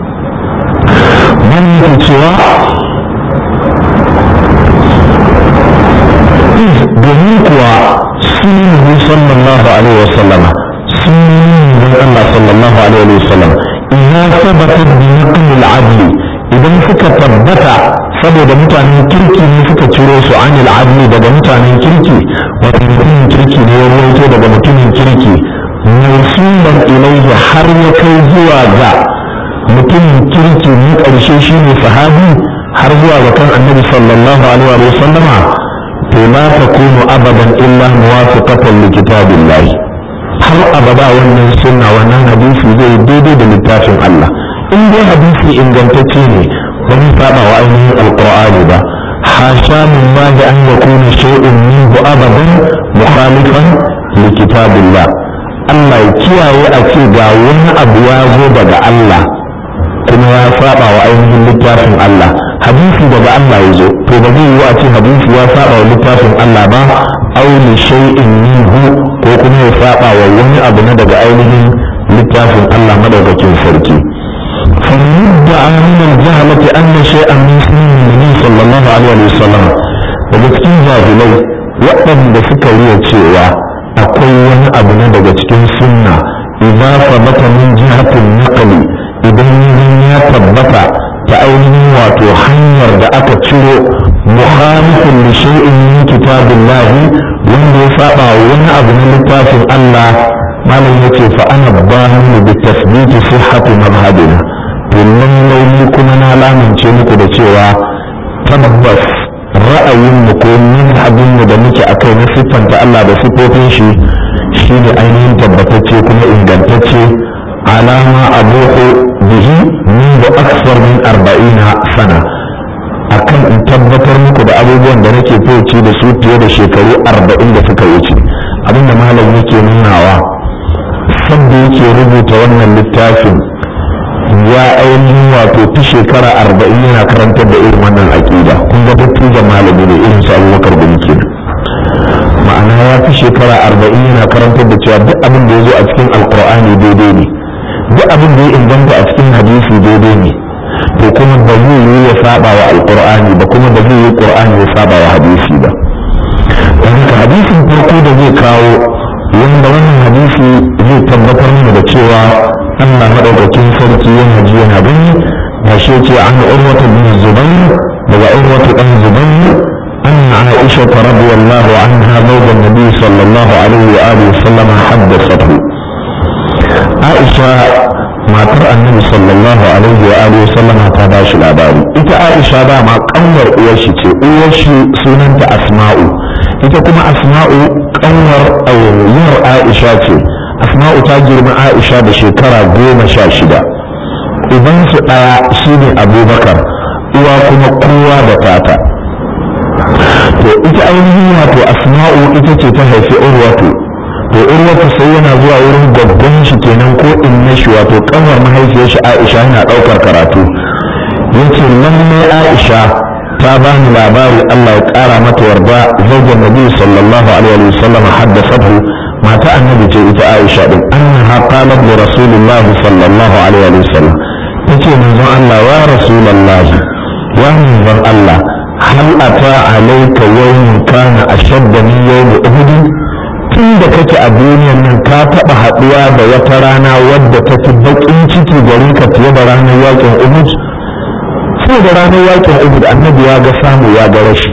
Wani yake cewa domin kuwa sunan sallallahu alaihi wasallama sunnonin Allah sallallahu alaihi wasallam idza thabatat bi naql al-adl idan suka tabbata saboda mutanen kirki ne suka ciro su anil adli daga mutanen kirki wato mutumin kirki ne ya rawaito daga mutumin kirki mawsulan ilayhi har ya kai zuwa ga mutumin kirki ne ƙarshe shine sahabi har zuwa ga kan annabi sallallahu alaihi wa sallama to la takunu abadan illa muwafiqatan li kitabillah har abada wannan sunna wannan hadisi zai daidai da littafin Allah in dai hadisi ingantacce ne wani saba wa ainihin alqur'ani ba hasha min ma da an yakuna shay'un minhu abadan mukhalifan li kitabillah Allah ya kiyaye a ce ga wani abu ya zo daga Allah kuma ya saba wa ainihin littafin Allah hadisi daga Allah ya zo to ba zai yi a ce hadisi ya saba wa littafin Allah ba aw li shay'in minhu ko kuma ya saba wa wani abu na daga ainihin littafin Allah madaukakin sarki فمدعى من الجهلة أن شيئا من سنن النبي صلى الله عليه وسلم daga cikin jahilai waɗanda suka riya cewa akwai wani abu na daga cikin sunna idza sabata min jihatin naqli idan ya tabbata ta ainihin wato hanyar da aka ciro mukhalifin li shay'in min kitabillahi wanda ya saba wani abu na littafin Allah malam yace fa ana bahu bi tasbiti sihhati madhhabina to lallai ni kuma na lamince muku da cewa tabbas ra'ayin mu ko abin da muke akai na siffanta Allah da siffofin shi shine ainihin tabbatacce kuma ingantacce alama abuhu bihi min da aksar min 40 sana akan in tabbatar muku da abubuwan da nake fice da su fiye da shekaru 40 da suka wuce abinda malam yake nunawa sanda yake rubuta wannan littafin ya ainihin wato fi shekara 40 yana karantar da irin wannan aƙida kun ga dattijan malami ne irin su Abubakar bin Kenan ma'ana ya fi shekara 40 yana karantar da cewa duk abin da ya zo a cikin alkur'ani daidai ne duk abin da ya inganta a cikin hadisi daidai ne to kuma ba zai yi ya saba wa alkur'ani ba kuma ba zai yi qur'ani ya saba wa hadisi ba don haka hadisin farko da zai kawo wanda wannan hadisi zai tabbatar mana da cewa Allah madaukakin sarki yana ji yana gani da shi ce an urwata bin zubair daga urwata dan zubair anna aisha radiyallahu anha zawjan nabi sallallahu alaihi wa alihi wasallam haddathathu aisha matar annabi sallallahu alaihi wa alihi wasallam ta ba shi labari ita aisha ba ma kanwar uwar shi ce uwar shi sunanta asma'u ita kuma asma'u kanwar ayyar aisha ce asma'u ta girma aisha da shekara 16 idan su ɗaya shine abubakar uwa kuma kowa da tata to ita ainihin wato asma'u ita ce ta haifi urwatu to urwatu sai yana zuwa wurin gaggon shi kenan ko inna shi wato kanwar mahaifiyar shi aisha yana ɗaukar karatu yace lalle aisha ta bani labari Allah ya ƙara mata yarda zaujin nabi sallallahu alaihi wa sallam haddathathu mata annabi ce ita aisha din annaha qalat li rasulillah sallallahu alaihi wa sallam tace manzon Allah wa rasulullah wa manzon Allah hal ata alayka yawmun kana ashadda min yawm uhud tun da kake a duniyar nan ka taba haduwa da wata rana wadda ta fi bakin ciki gare ka fiye da ranar yakin uhud sai da ranar yakin uhud annabi ya ga samu ya ga rashi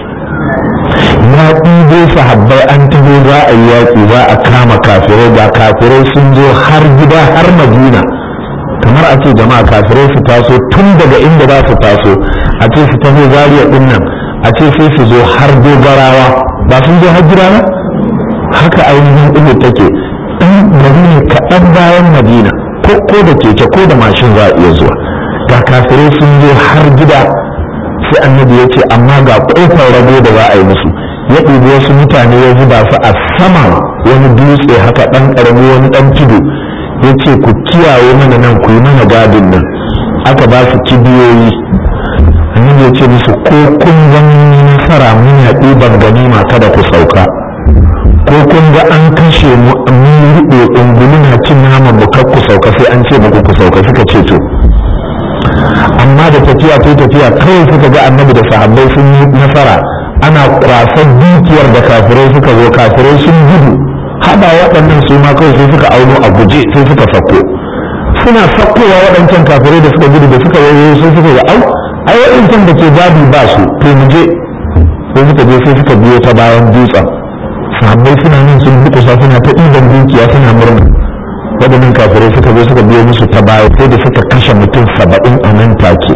ya ɗibo sahabbai an taho za a yi yaƙi za a kama kafirai ga kafirai sun zo har gida har madina kamar a ce jama'a kafirai su taso tun daga inda za su taso a ce su taho zariya ɗin nan a ce sai su zo har dogarawa ba sun zo har gida ba haka ainihin ɗin take ɗan gari ne kaɗan bayan madina ko da keke ko da mashin za a iya zuwa ga kafirai sun zo har gida sai annabi ya ce amma ga ƙofar rago da za a yi musu ya ɗibi wasu mutane ya zuba su a saman wani dutse haka ɗan ƙarami wani ɗan tudu ya ce ku kiyaye mana nan ku yi mana gadin nan aka ba su kibiyoyi annabi ya ce musu ko kun gani nasara muna ɗiban ganima kada ku sauka ko kun ga an kashe mu mun riɓe ungulu na cin naman mu kar ku sauka sai an ce muku ku sauka suka ce to amma da tafiya kawai suka ga annabi da sahabbai sun yi nasara ana kwasar dukiyar da kafirai suka zo kafirai sun gudu haɗa waɗannan su ma kawai sai suka auno a guje sai suka sako suna sakkowa waɗancan kafirai da suka gudu da suka wayo sai suka ga ai waɗancan da ke gadi ba su to mu je sai suka je sai suka biyo ta bayan dutsen sahabbai suna nan sun dukusa suna ta ɗiban dukiya suna murna waɗannan kafirai suka zo suka biyo musu ta baya sai da suka kashe mutum 70 a nan take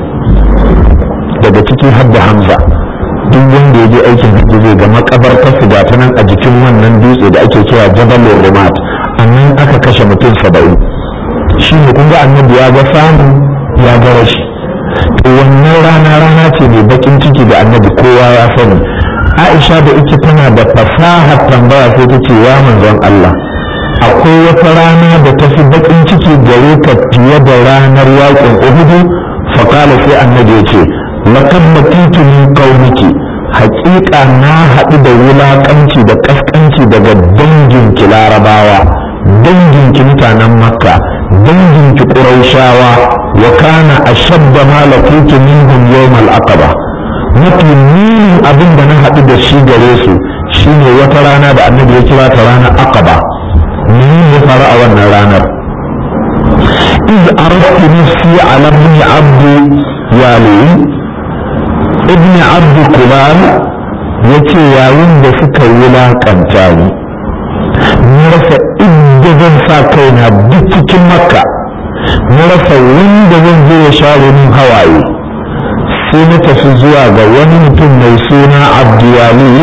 daga ciki har da Hamza duk wanda ya je aikin hajji zai ga makabartar su gata nan a jikin wannan dutse da ake kira Jabalur Rumat annan aka kashe mutum 70 shi ne kun ga annabi ya ga samu ya ga rashi to wannan rana ce mai bakin ciki da annabi kowa ya sani Aisha da ita tana da fasahar tambaya sai ta ce ya manzon Allah akwai wata rana da ta fi bakin ciki gare ka fiye da ranar yakin Uhud fa kala sai annabi ya ce laqad makitu min qaumiki haƙiƙa na haɗu da wulaƙanci da ƙasƙanci daga danginki larabawa danginki mutanen makka danginki ƙurayshawa wa kana ashadda ma laqitu minhum yawm al-aqaba mafi munin abin da na haɗu da shi gare su shine wata rana da annabi ya kira ta ranar aqaba menene ya faru a wannan ranar iz aradtu nafsi ala ibn abdi yali ibn abdi kulan yace yayin da suka wulaƙanta ni rasa inda zan sa kaina duk cikin makka na rasa wanda zan je ya share min hawaye sai na tafi zuwa ga wani mutum mai suna abdiyali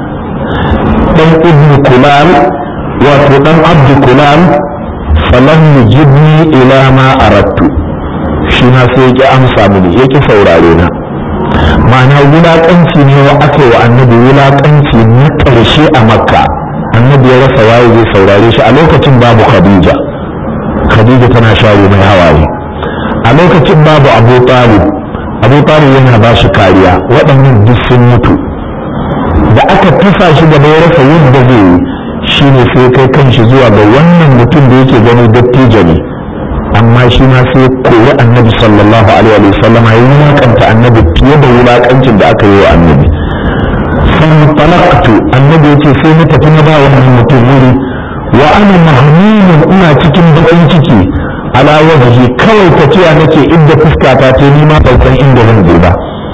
dan ibn kulal wato dan abdu kulal falam yujibni ila ma aradtu shi na sai ya amsa mini yake saurare na ma'ana wulaƙanci ne wa aka yi wa annabi wulaƙanci na ƙarshe a makka annabi ya rasa waye zai saurare shi a lokacin babu khadija tana share mai hawaye a lokacin babu abu talib yana ba shi kariya waɗannan duk sun mutu da aka tufa shi gaba ya rasa yadda zai yi shine sai kai kanshi zuwa ga wannan mutum da yake gani dattijo ne amma shi ma sai koyi annabi sallallahu alaihi wa sallama ya wulakanta annabi fiye da wulakancin da aka yi wa annabi fantalaqtu annabi yace sai na tafi na ba wannan mutum wuri wa ana mahmumun ina cikin bakin ciki ala wajhi kawai tafiya nake inda fuskata ta ni ma ban san inda zan je ba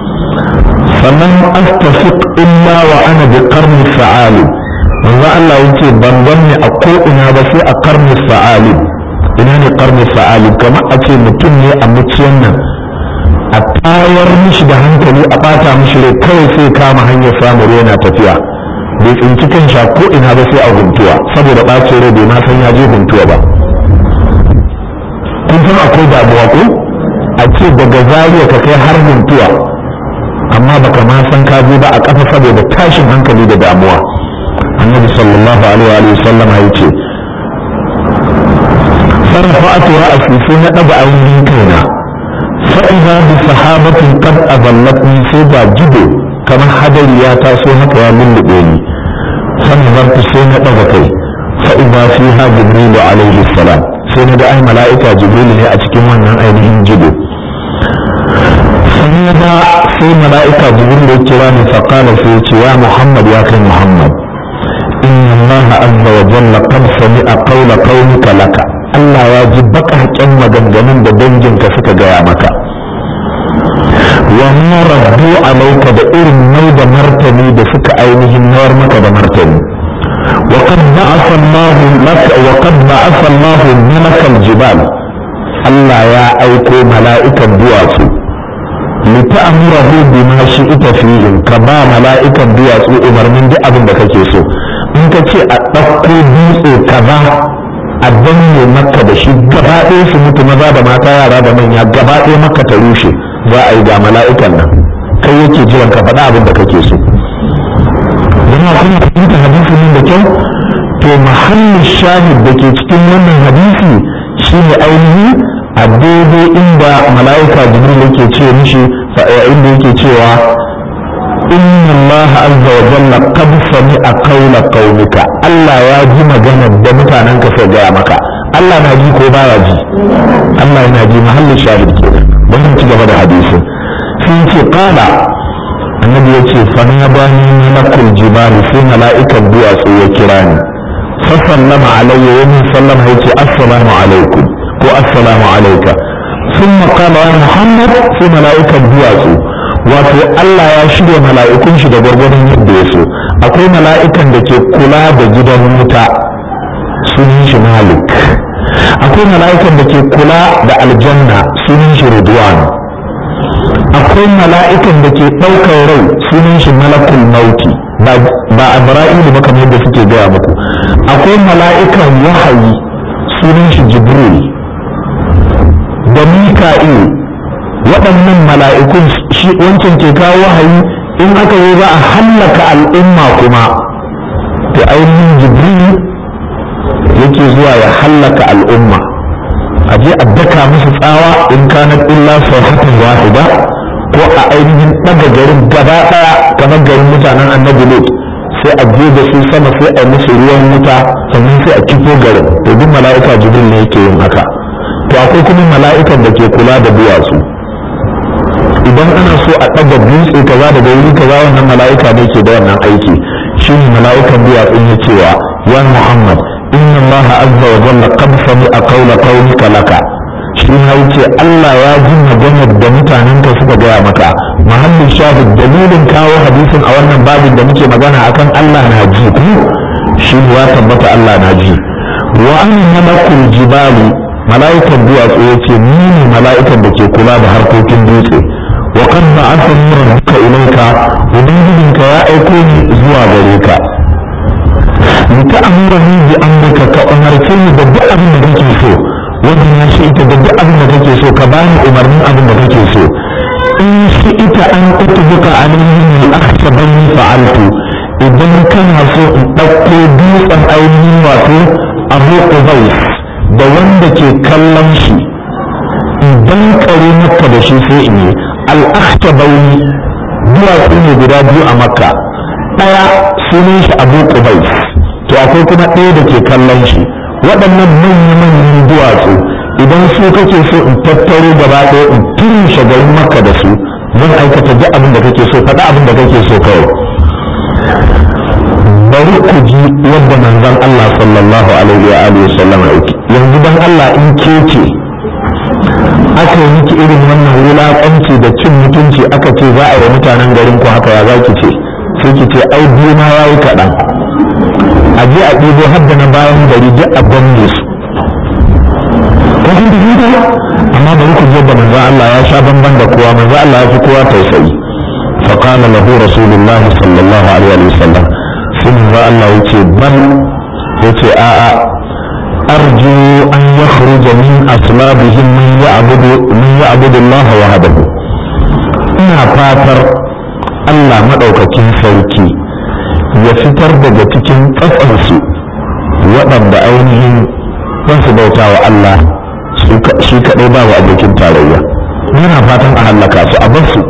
sannan astafiq illa wa ana bi qarni sa'alib manzo Allah yace ban ganni a ko ina ba sai a qarni sa'alib ina ne qarni sa'alib kamar a ce mutum ne a muciyan nan a tayar mishi da hankali a bata mishi rai kawai sai kama hanyar samun ruwa yana tafiya bai tsinci kan sha ko ina ba sai a huntuwa saboda ɓacin rai bai ma san ya je huntuwa ba kun san akwai damuwa ko a ce daga zariya ka kai har huntuwa amma baka ma san ka je ba a ƙafa saboda tashin hankali da damuwa annabi sallallahu alaihi wa sallam ya ce farfa'atu ra'si sai na daga ainihin kaina fa'iza bi sahabatin qad azallatni sai ga jido kamar hadari ya taso haka ya lullube ni sannan sai na daga kai fa'iza fiha jibril alaihi salam sai na ga ai mala'ika jibril ne a cikin wannan ainihin jido sai mala'ika jibril ya kira ni faqala sai ya ce ya muhammad ya kai muhammad inna allaha azza wa jalla qad sami'a qawla qaumika laka Allah ya ji baƙaƙen maganganun da danginka suka gaya maka wa ma raddu alayka da irin mai da martani da suka ainihin nawar maka da martani wa qad ba'atha Allahu laka wa qad ba'atha Allahu malaka al-jibal Allah ya aiko mala'ikan duwatsu li ta'murahu bima shi'ta fihim ka ba mala'ikan duwatsu umarnin duk abin da kake so in ka ce a ɗauko dutse kaza a danne maka da shi gaba ɗaya su mutu maza da mata yara da manya gaba ɗaya maka ta rushe za a yi ga mala'ikan nan kai yake jiran ka faɗa abin da kake so don kuma fahimta hadisi nan da kyau to mahallin shahid da ke cikin wannan hadisi shine ainihi a daidai inda mala'ika jibril yake ce mishi inda yake cewa inna Allah azza wa jalla qad sami'a qawla qaumika Allah ya ji magana da mutanen ka sai gaya maka Allah na ji ko baya ji Allah yana ji mahallin shahid kenan don ci gaba da hadisi sun ce qala annabi yace fa na bani malakul jibal sai mala'ikan duwatsu ya kira ni fa sallama alayya wa min sallama yace assalamu alaikum ko assalamu alayka thumma qala ya muhammad fi mala'ikat duwatsu wato Allah ya shirya mala'ikun shi da gwargwadon yadda ya so akwai mala'ikan da ke kula da gidan wuta sunan shi malik akwai mala'ikan da ke kula da aljanna sunan shi ridwan akwai mala'ikan da ke ɗaukar rai sunan shi malakul mauti ba abra'ilu ba kamar yadda suke gaya muku akwai mala'ikan wahayi sunan shi jibril da mika'il waɗannan mala'ikun shi wancan ke kawo wahayi in aka yi za a hallaka al'umma kuma to ainihin jibril yake zuwa ya hallaka al'umma a je a daka musu tsawa in kanat illa sayhatan wahida ko a ainihin ɗaga garin gaba ɗaya kamar garin mutanen annabi lut sai a je da su sama sai a musu ruwan wuta sannan sai a kifo garin to duk mala'ika jibril ne yake yin haka to akwai kuma mala'ikan da ke kula da duwatsu idan ana so a ɗaga dutse kaza daga wuri kaza wannan mala'ika ne ke da wannan aiki shi ne mala'ikan duwatsun ya cewa ya muhammad inna allah azza wa jalla qad sami'a qawla qawmika laka shi ma yace Allah ya ji maganar da mutanen ka suka gaya maka mahallin shahid dalilin kawo hadisin a wannan babin da muke magana akan Allah na ji ku shi ya tabbata Allah na ji wa an malakul jibali mala'ikan duwatsu yace ni ne mala'ikan da ke kula da harkokin dutse wa qad ba'athani rabbuka ilayka ubangijinka ya aiko ni zuwa gare ka ni ta amurani bi amrika ka umarce ni da duk abin da kake so wanda ya shi ita da duk abin da kake so ka bani umarnin abin da kake so in shi ita an kutubuka alaihim al-akhsabani fa'altu idan kana so in ɗauko dutsen ainihin wato abu qubais da wanda ke kallon shi idan kare maka da shi sai in yi al-akhsabani duwatsu ne guda biyu a makka ɗaya sunan shi abu qubais to akwai kuma ɗaya da ke kallon shi waɗannan manya-manyan duwatsu idan su kake so in tattaro gaba ɗaya in turushe garin makka da su zan aikata duk abin da kake so faɗa abin da kake so kawai bari ku ji yadda manzon Allah sallallahu alaihi wa alihi wasallam yake yanzu dan Allah in keke aka yi miki irin wannan wulaƙanci da cin mutunci aka ce za a yi mutanen garin ku haka ya zaki ce sai ki ce ai biyu ma yayi kaɗan a je a ɗibo har da na bayan gari duk a banne su ko kun tafi da amma bari ku da manzo Allah ya sha bamban da kowa manzo Allah ya fi kowa tausayi fa qala lahu rasulullahi sallallahu alaihi wa sallam sai manzo Allah yace bal yace a arju an yakhruja min aslabihim man ya'budu Allah wahdahu ina fatar Allah madaukakin sarki ya fitar daga cikin ƙasarsu waɗanda ainihin za su bauta wa Allah shi kaɗai ba wa abokin tarayya yana fatan a hallaka su a basu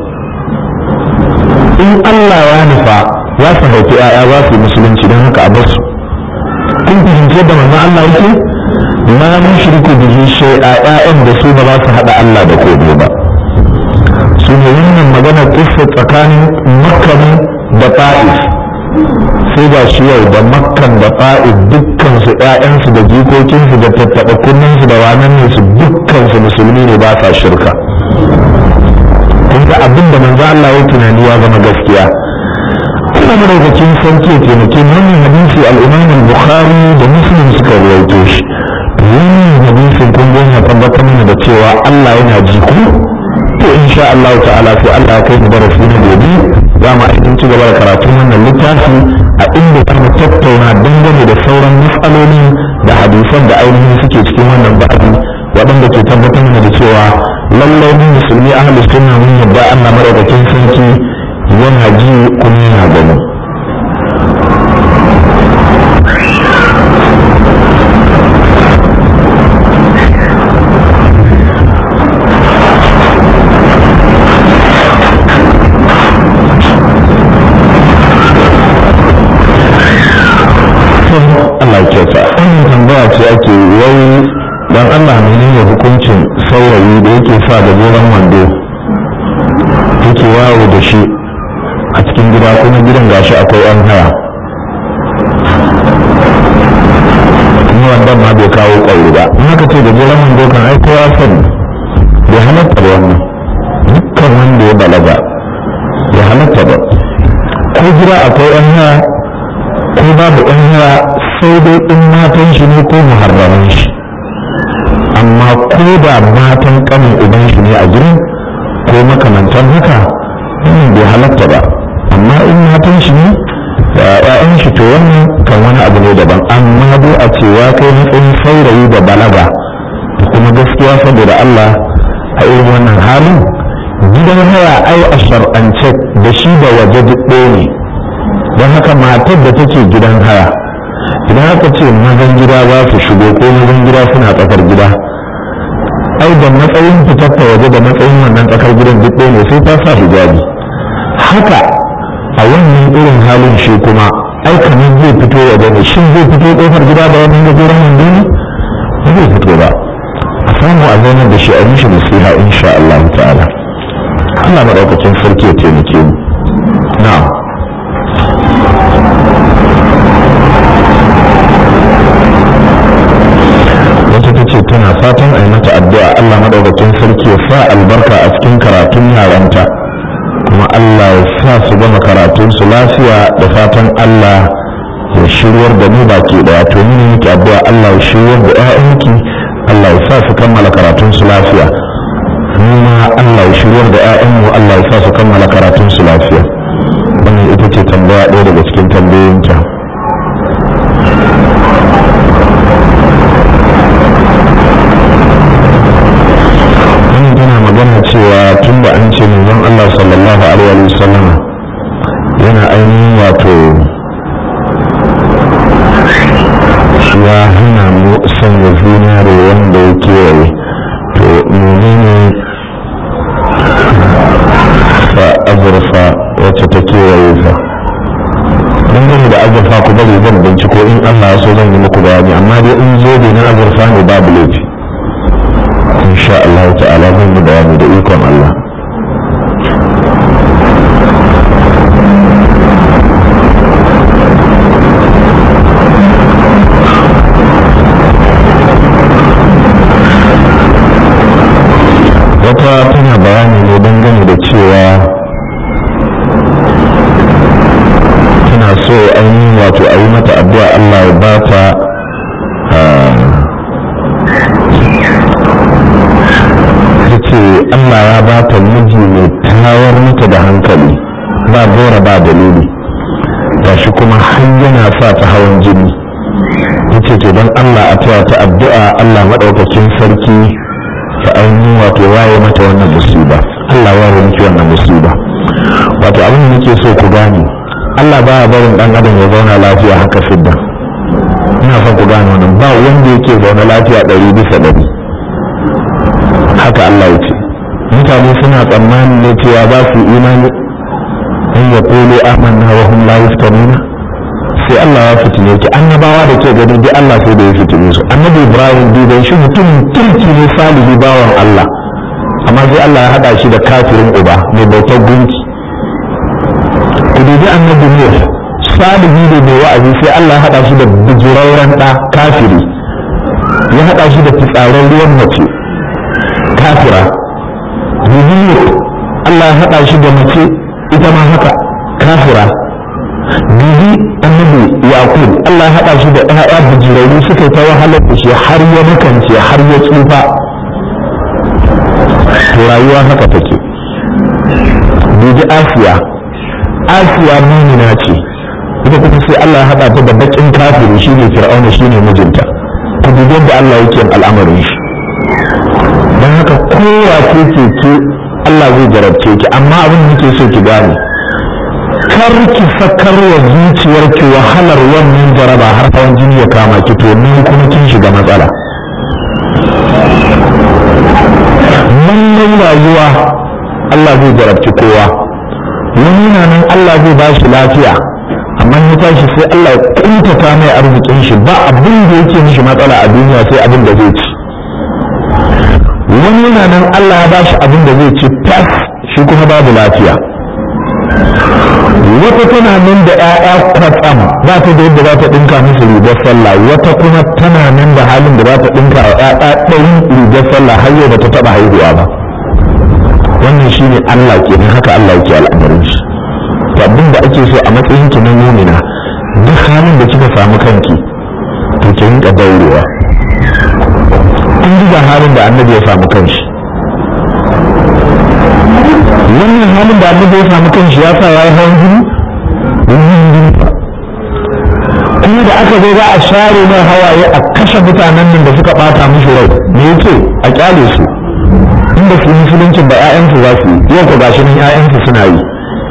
in Allah ya nufa za su haifi ‘ya'ya za su yi musulunci don haka a basu kun fahimci da manzon Allah yake la nushriku bihi shay'a ‘ya'yan da su ba za su haɗa Allah da komai ba su ne wannan magana kissa tsakanin Makka da Ta'if sai ga shi yau da Makkan da Ta'if dukkansu ƴaƴansu da jikokinsu da tattaɓa kunninsu da wanan ne su dukkansu musulmi ne ba sa shirka kun ga abin da manzo Allah ya tunani ya zama gaskiya Allah madaukakin sarki ya taimake wannan hadisi al-Imam al-Bukhari da Muslim suka rawaito shi wannan hadisin kun ga ya tabbatar mana da cewa Allah yana ji ku to insha Allah ta'ala sai Allah ya kai mu darasi na gobe za mu aikin ci gaba da karatun wannan littafi a inda za mu tattauna dangane da sauran matsaloli da hadisan da ainihin suke cikin wannan ba'adi waɗanda ke tabbatar da cewa lallai mu musulmi ahlus sunna mun yadda Allah madaukakin sarki yana ji kuma yana gani Allah kyauta wannan tambaya ce ake wai dan Allah menene hukuncin saurayi da yake sa da goron wando yake yawo da shi a cikin gida kuma gidan gashi akwai yan haya haka ce da jiran wando kan ai kowa sani bai halatta da wannan dukkan wanda ya balaga bai halatta ba ko gida akwai yan haya ko babu yan haya sai dai in matan shi ne ko muharraman shi amma ko da matan kanin uban shi ne a gidan ko makamantan haka bai halatta ba amma in matan shi ne da ƴaƴan shi to wannan kan wani abu ne daban amma dai a ce ya kai matsayin saurayi da balaga da kuma gaskiya saboda Allah a irin wannan halin gidan haya ai a shar'ance da shi da waje duk ɗaya ne don haka matar da take gidan haya idan aka ce mazan gida za su shigo ko mazan gida suna tsakar gida ai da matsayin fitar ta waje da matsayin wannan tsakar gidan duk ɗaya ne sai ta sa hijabi haka a wannan irin halin shi kuma ai kamar zai fito waje ne shin zai fito kofar gida da wannan gajeren wando ne ba zai fito ba a samu a zaunar da shi a mishi nasiha insha Allah ta'ala Allah madaukakin sarki ya taimake mu na'am wata ta ce tana fatan a yi mata addu'a Allah madaukakin sarki ya sa albarka a cikin karatun yaranta kuma Allah ya sa su gama karatunsu lafiya da fatan Allah ya shiryar da mu baki daya to ni ne miki addu'a Allah ya shiryar da ƴaƴanki Allah ya sa su kammala karatunsu lafiya kuma Allah ya shiryar da ƴaƴanmu Allah ya sa su kammala karatunsu lafiya wannan ita ce tambaya ɗaya daga cikin tambayoyinta magana cewa tun da an ce manzon Allah sallallahu alaihi wasallam yana ainihin wato ya hana mu sanya zinare wanda ya kewaye to menene fa azurfa wacce ta kewaye fa dangane da azurfa ku bari zan binciko in Allah ya so zan yi muku bayani amma dai in zobe na azurfa ne babu laifi insha Allah ta'ala zan yi bayani da ikon Allah wata tana bayani ne dangane da cewa tana so ainihin wato a yi mata addu'a Allah ya ba ta Allah ya ba ta miji mai tayar mata da hankali ba gora ba dalili gashi kuma har yana sa ta hawan jini yace to don Allah a taya ta addu'a Allah madaukakin sarki ta ainihin wato waye mata wannan musiba Allah waye miki wannan musiba wato abin da nake so ku gane Allah baya barin dan adam ya zauna lafiya haka fidda ina son ku gane wannan ba wanda yake zauna lafiya 100% haka Allah yake mutane suna tsammanin ne cewa za su imani in ya kulu amanna wa hum la yaftanuna sai Allah ya fitine ki annabawa da ke gani duk Allah sai da ya fitine su annabi Ibrahim duban shi mutum kirki ne salihi bawan Allah amma sai Allah ya hada shi da kafirin uba mai bautar gunki ku dubi annabi Nuh salihi ne mai wa'azi sai Allah ya hada shi da bijirauren da kafiri ya hada shi da fitsarin ruwan mace kafira dubi Allah ya haɗa shi da mace ita ma haka kafira dubi annabi Yaqub Allah ya haɗa shi da ƴaƴa bijirarru suka ta wahalar da shi har ya makance har ya tsufa to rayuwa haka take dubi Asiya mumina ce ita kuma sai Allah ya haɗa ta da bakin kafiri shine Fir'auna shine mijinta ku dubi yadda Allah yake al'amarin shi don haka kowa ce ke Allah zai jarabce ki amma abin da nake so ki gane kar ki sakar wa zuciyarki wahalar wannan jaraba har hawan jini ya kama ki to nan kuma kin shiga matsala wannan rayuwa Allah zai jarabci kowa wani na nan Allah zai ba shi lafiya amma ya tashi sai Allah ya kuntata mai arzikin shi ba abin da yake mishi matsala a duniya sai abin da zai ci wani na nan Allah ya bashi abin da zai ci tas shi kuma babu lafiya wata tana nan da 'ya'ya kwatsam za ta da yadda za ta ɗinka musu rigar sallah, wata kuma tana nan da halin da za ta ɗinka wa 'ya'ya ɗari rigar sallah har yau ba ta taɓa haihuwa ba. wannan shine Allah kenan, haka Allah yake al'amarin shi. to abin da ake so a matsayin ki na mu'mina, duk halin da kika samu kanki to ki rinka daurewa. kun ji ga halin da annabi ya samu kanshi, wannan halin da annabi ya samu kanshi ya sa ya yi hawan jini, kuma da aka zo za a share mai hawaye a kashe mutanen nan da suka bata mishi rai, me yake a kyale su inda su musuluncin ba 'ya'yansu za su yi, yau ko gashi nan 'ya'yansu suna yi.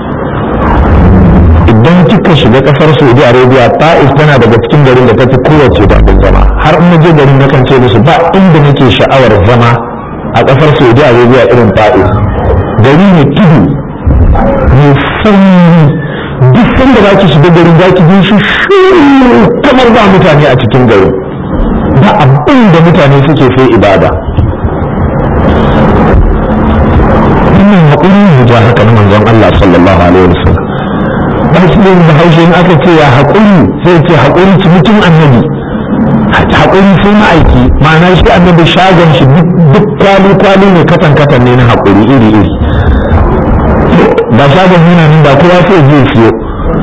idan kika shiga kasar Saudi Arabia, Ta'if tana daga cikin garin da tafi kowace daɗin zama. har in je garin na kan ce musu ba inda nake sha'awar zama a kasar Saudi Arabia irin Ta'if. gari ne tudu mai sanyi, duk sanda za ki shiga garin za ki ji shi kamar ba mutane a cikin garin, ba abin da mutane suke sai ibada. wannan haƙuri ne ja haka na manzon Allah sallallahu alaihi wasallam. Muslim da haushe in aka ce ya haƙuri sai ce haƙuri mutum annabi, haƙuri sai ma'aiki, ma'ana shi annabi shagon shi duk kwali ne katan ne na haƙuri iri ba shagon yana nan da kowa sai zai siyo.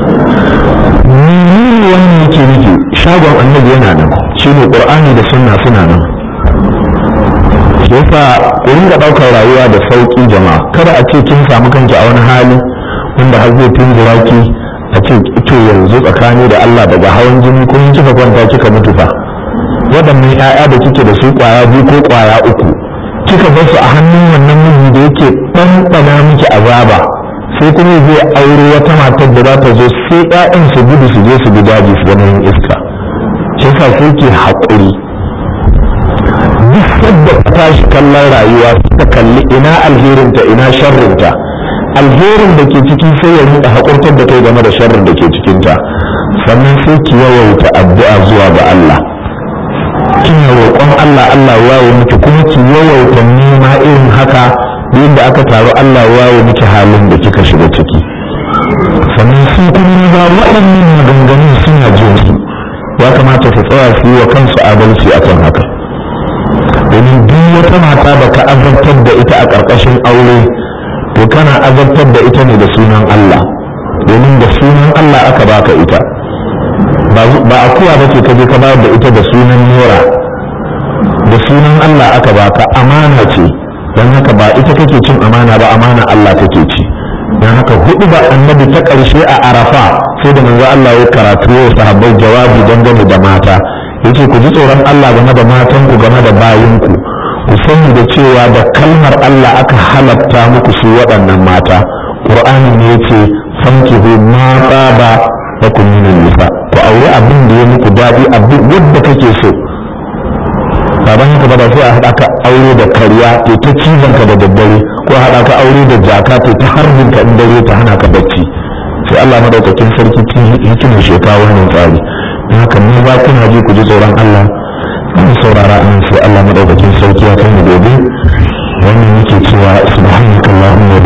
menene wannan yake nufi? shagon annabi yana nan, shine Qur'ani da sunna suna nan. yasa ku ringa ɗaukar rayuwa da sauƙi jama'a, kada a ce kin samu kanki a wani hali wanda har zai tunzura ki a ce to yanzu tsakani da Allah daga hawan jini ko in kika kwanta kika mutu fa, waɗannan 'ya'ya da kike da su ƙwaya 2 ko ƙwaya 3 kika bar su a hannun wannan miji da yake ɗanɗana miki azaba, sai kuma zai aure wata matar da za ta zo sai 'ya'yan su gudu su je su bi daji su zama yin iska. shi yasa sai ke haƙuri. duk sadda ka tashi kallon rayuwa suka kalli ina alherinta ina sharrinta, alherin da ke ciki sai ya rika haƙurtar da kai game da sharrin da ke cikinta. sannan sai ki yawaita addu'a zuwa ga Allah, kina roƙon Allah ya yi miki, kuma ki yawaita nema irin haka duk da aka taru Allah ya yi miki halin da kika shiga ciki. sannan su kuma ba waɗannan maganganun suna jin su, ya kamata su tsaya su yi wa kansu adalci akan haka. domin duk wata mata da ka azabtar da ita a ƙarƙashin aure, to kana azabtar da ita ne da sunan Allah, domin da sunan Allah aka baka ita, ba a kowa ba ce kaje ka bayar da ita da sunan nera, da sunan Allah aka baka, amana ce. don haka ba ita kake cin amana ba, amana Allah take ci. don haka hudu ba annabi ta ƙarshe a Arafa sai da manzo Allah ya karatu wa sahabbai jawabi dangane da mata, yace ku ji tsoron Allah game da matanku, game da bayinku, ku sani da cewa da kalmar Allah aka halatta muku su waɗannan mata. Qur'ani ne yace fankihu ma taba lakum min nisa, ku aure abin da ya muku daɗi, abin yadda kake so. baban haka ba da sai a haɗa ka aure da kariya to ta cizon ka da daddare, ko a haɗa ka aure da jaka to ta harbin ka in dare ta hana ka bacci. sai Allah madaukakin sarki tun hikimar shekawa wannan tsari. don haka ne ba kuna ji ku ji tsoron Allah, kan saurara an sai Allah madaukakin sarki ya kai mu gobe. wannan yake cewa subhanakallahumma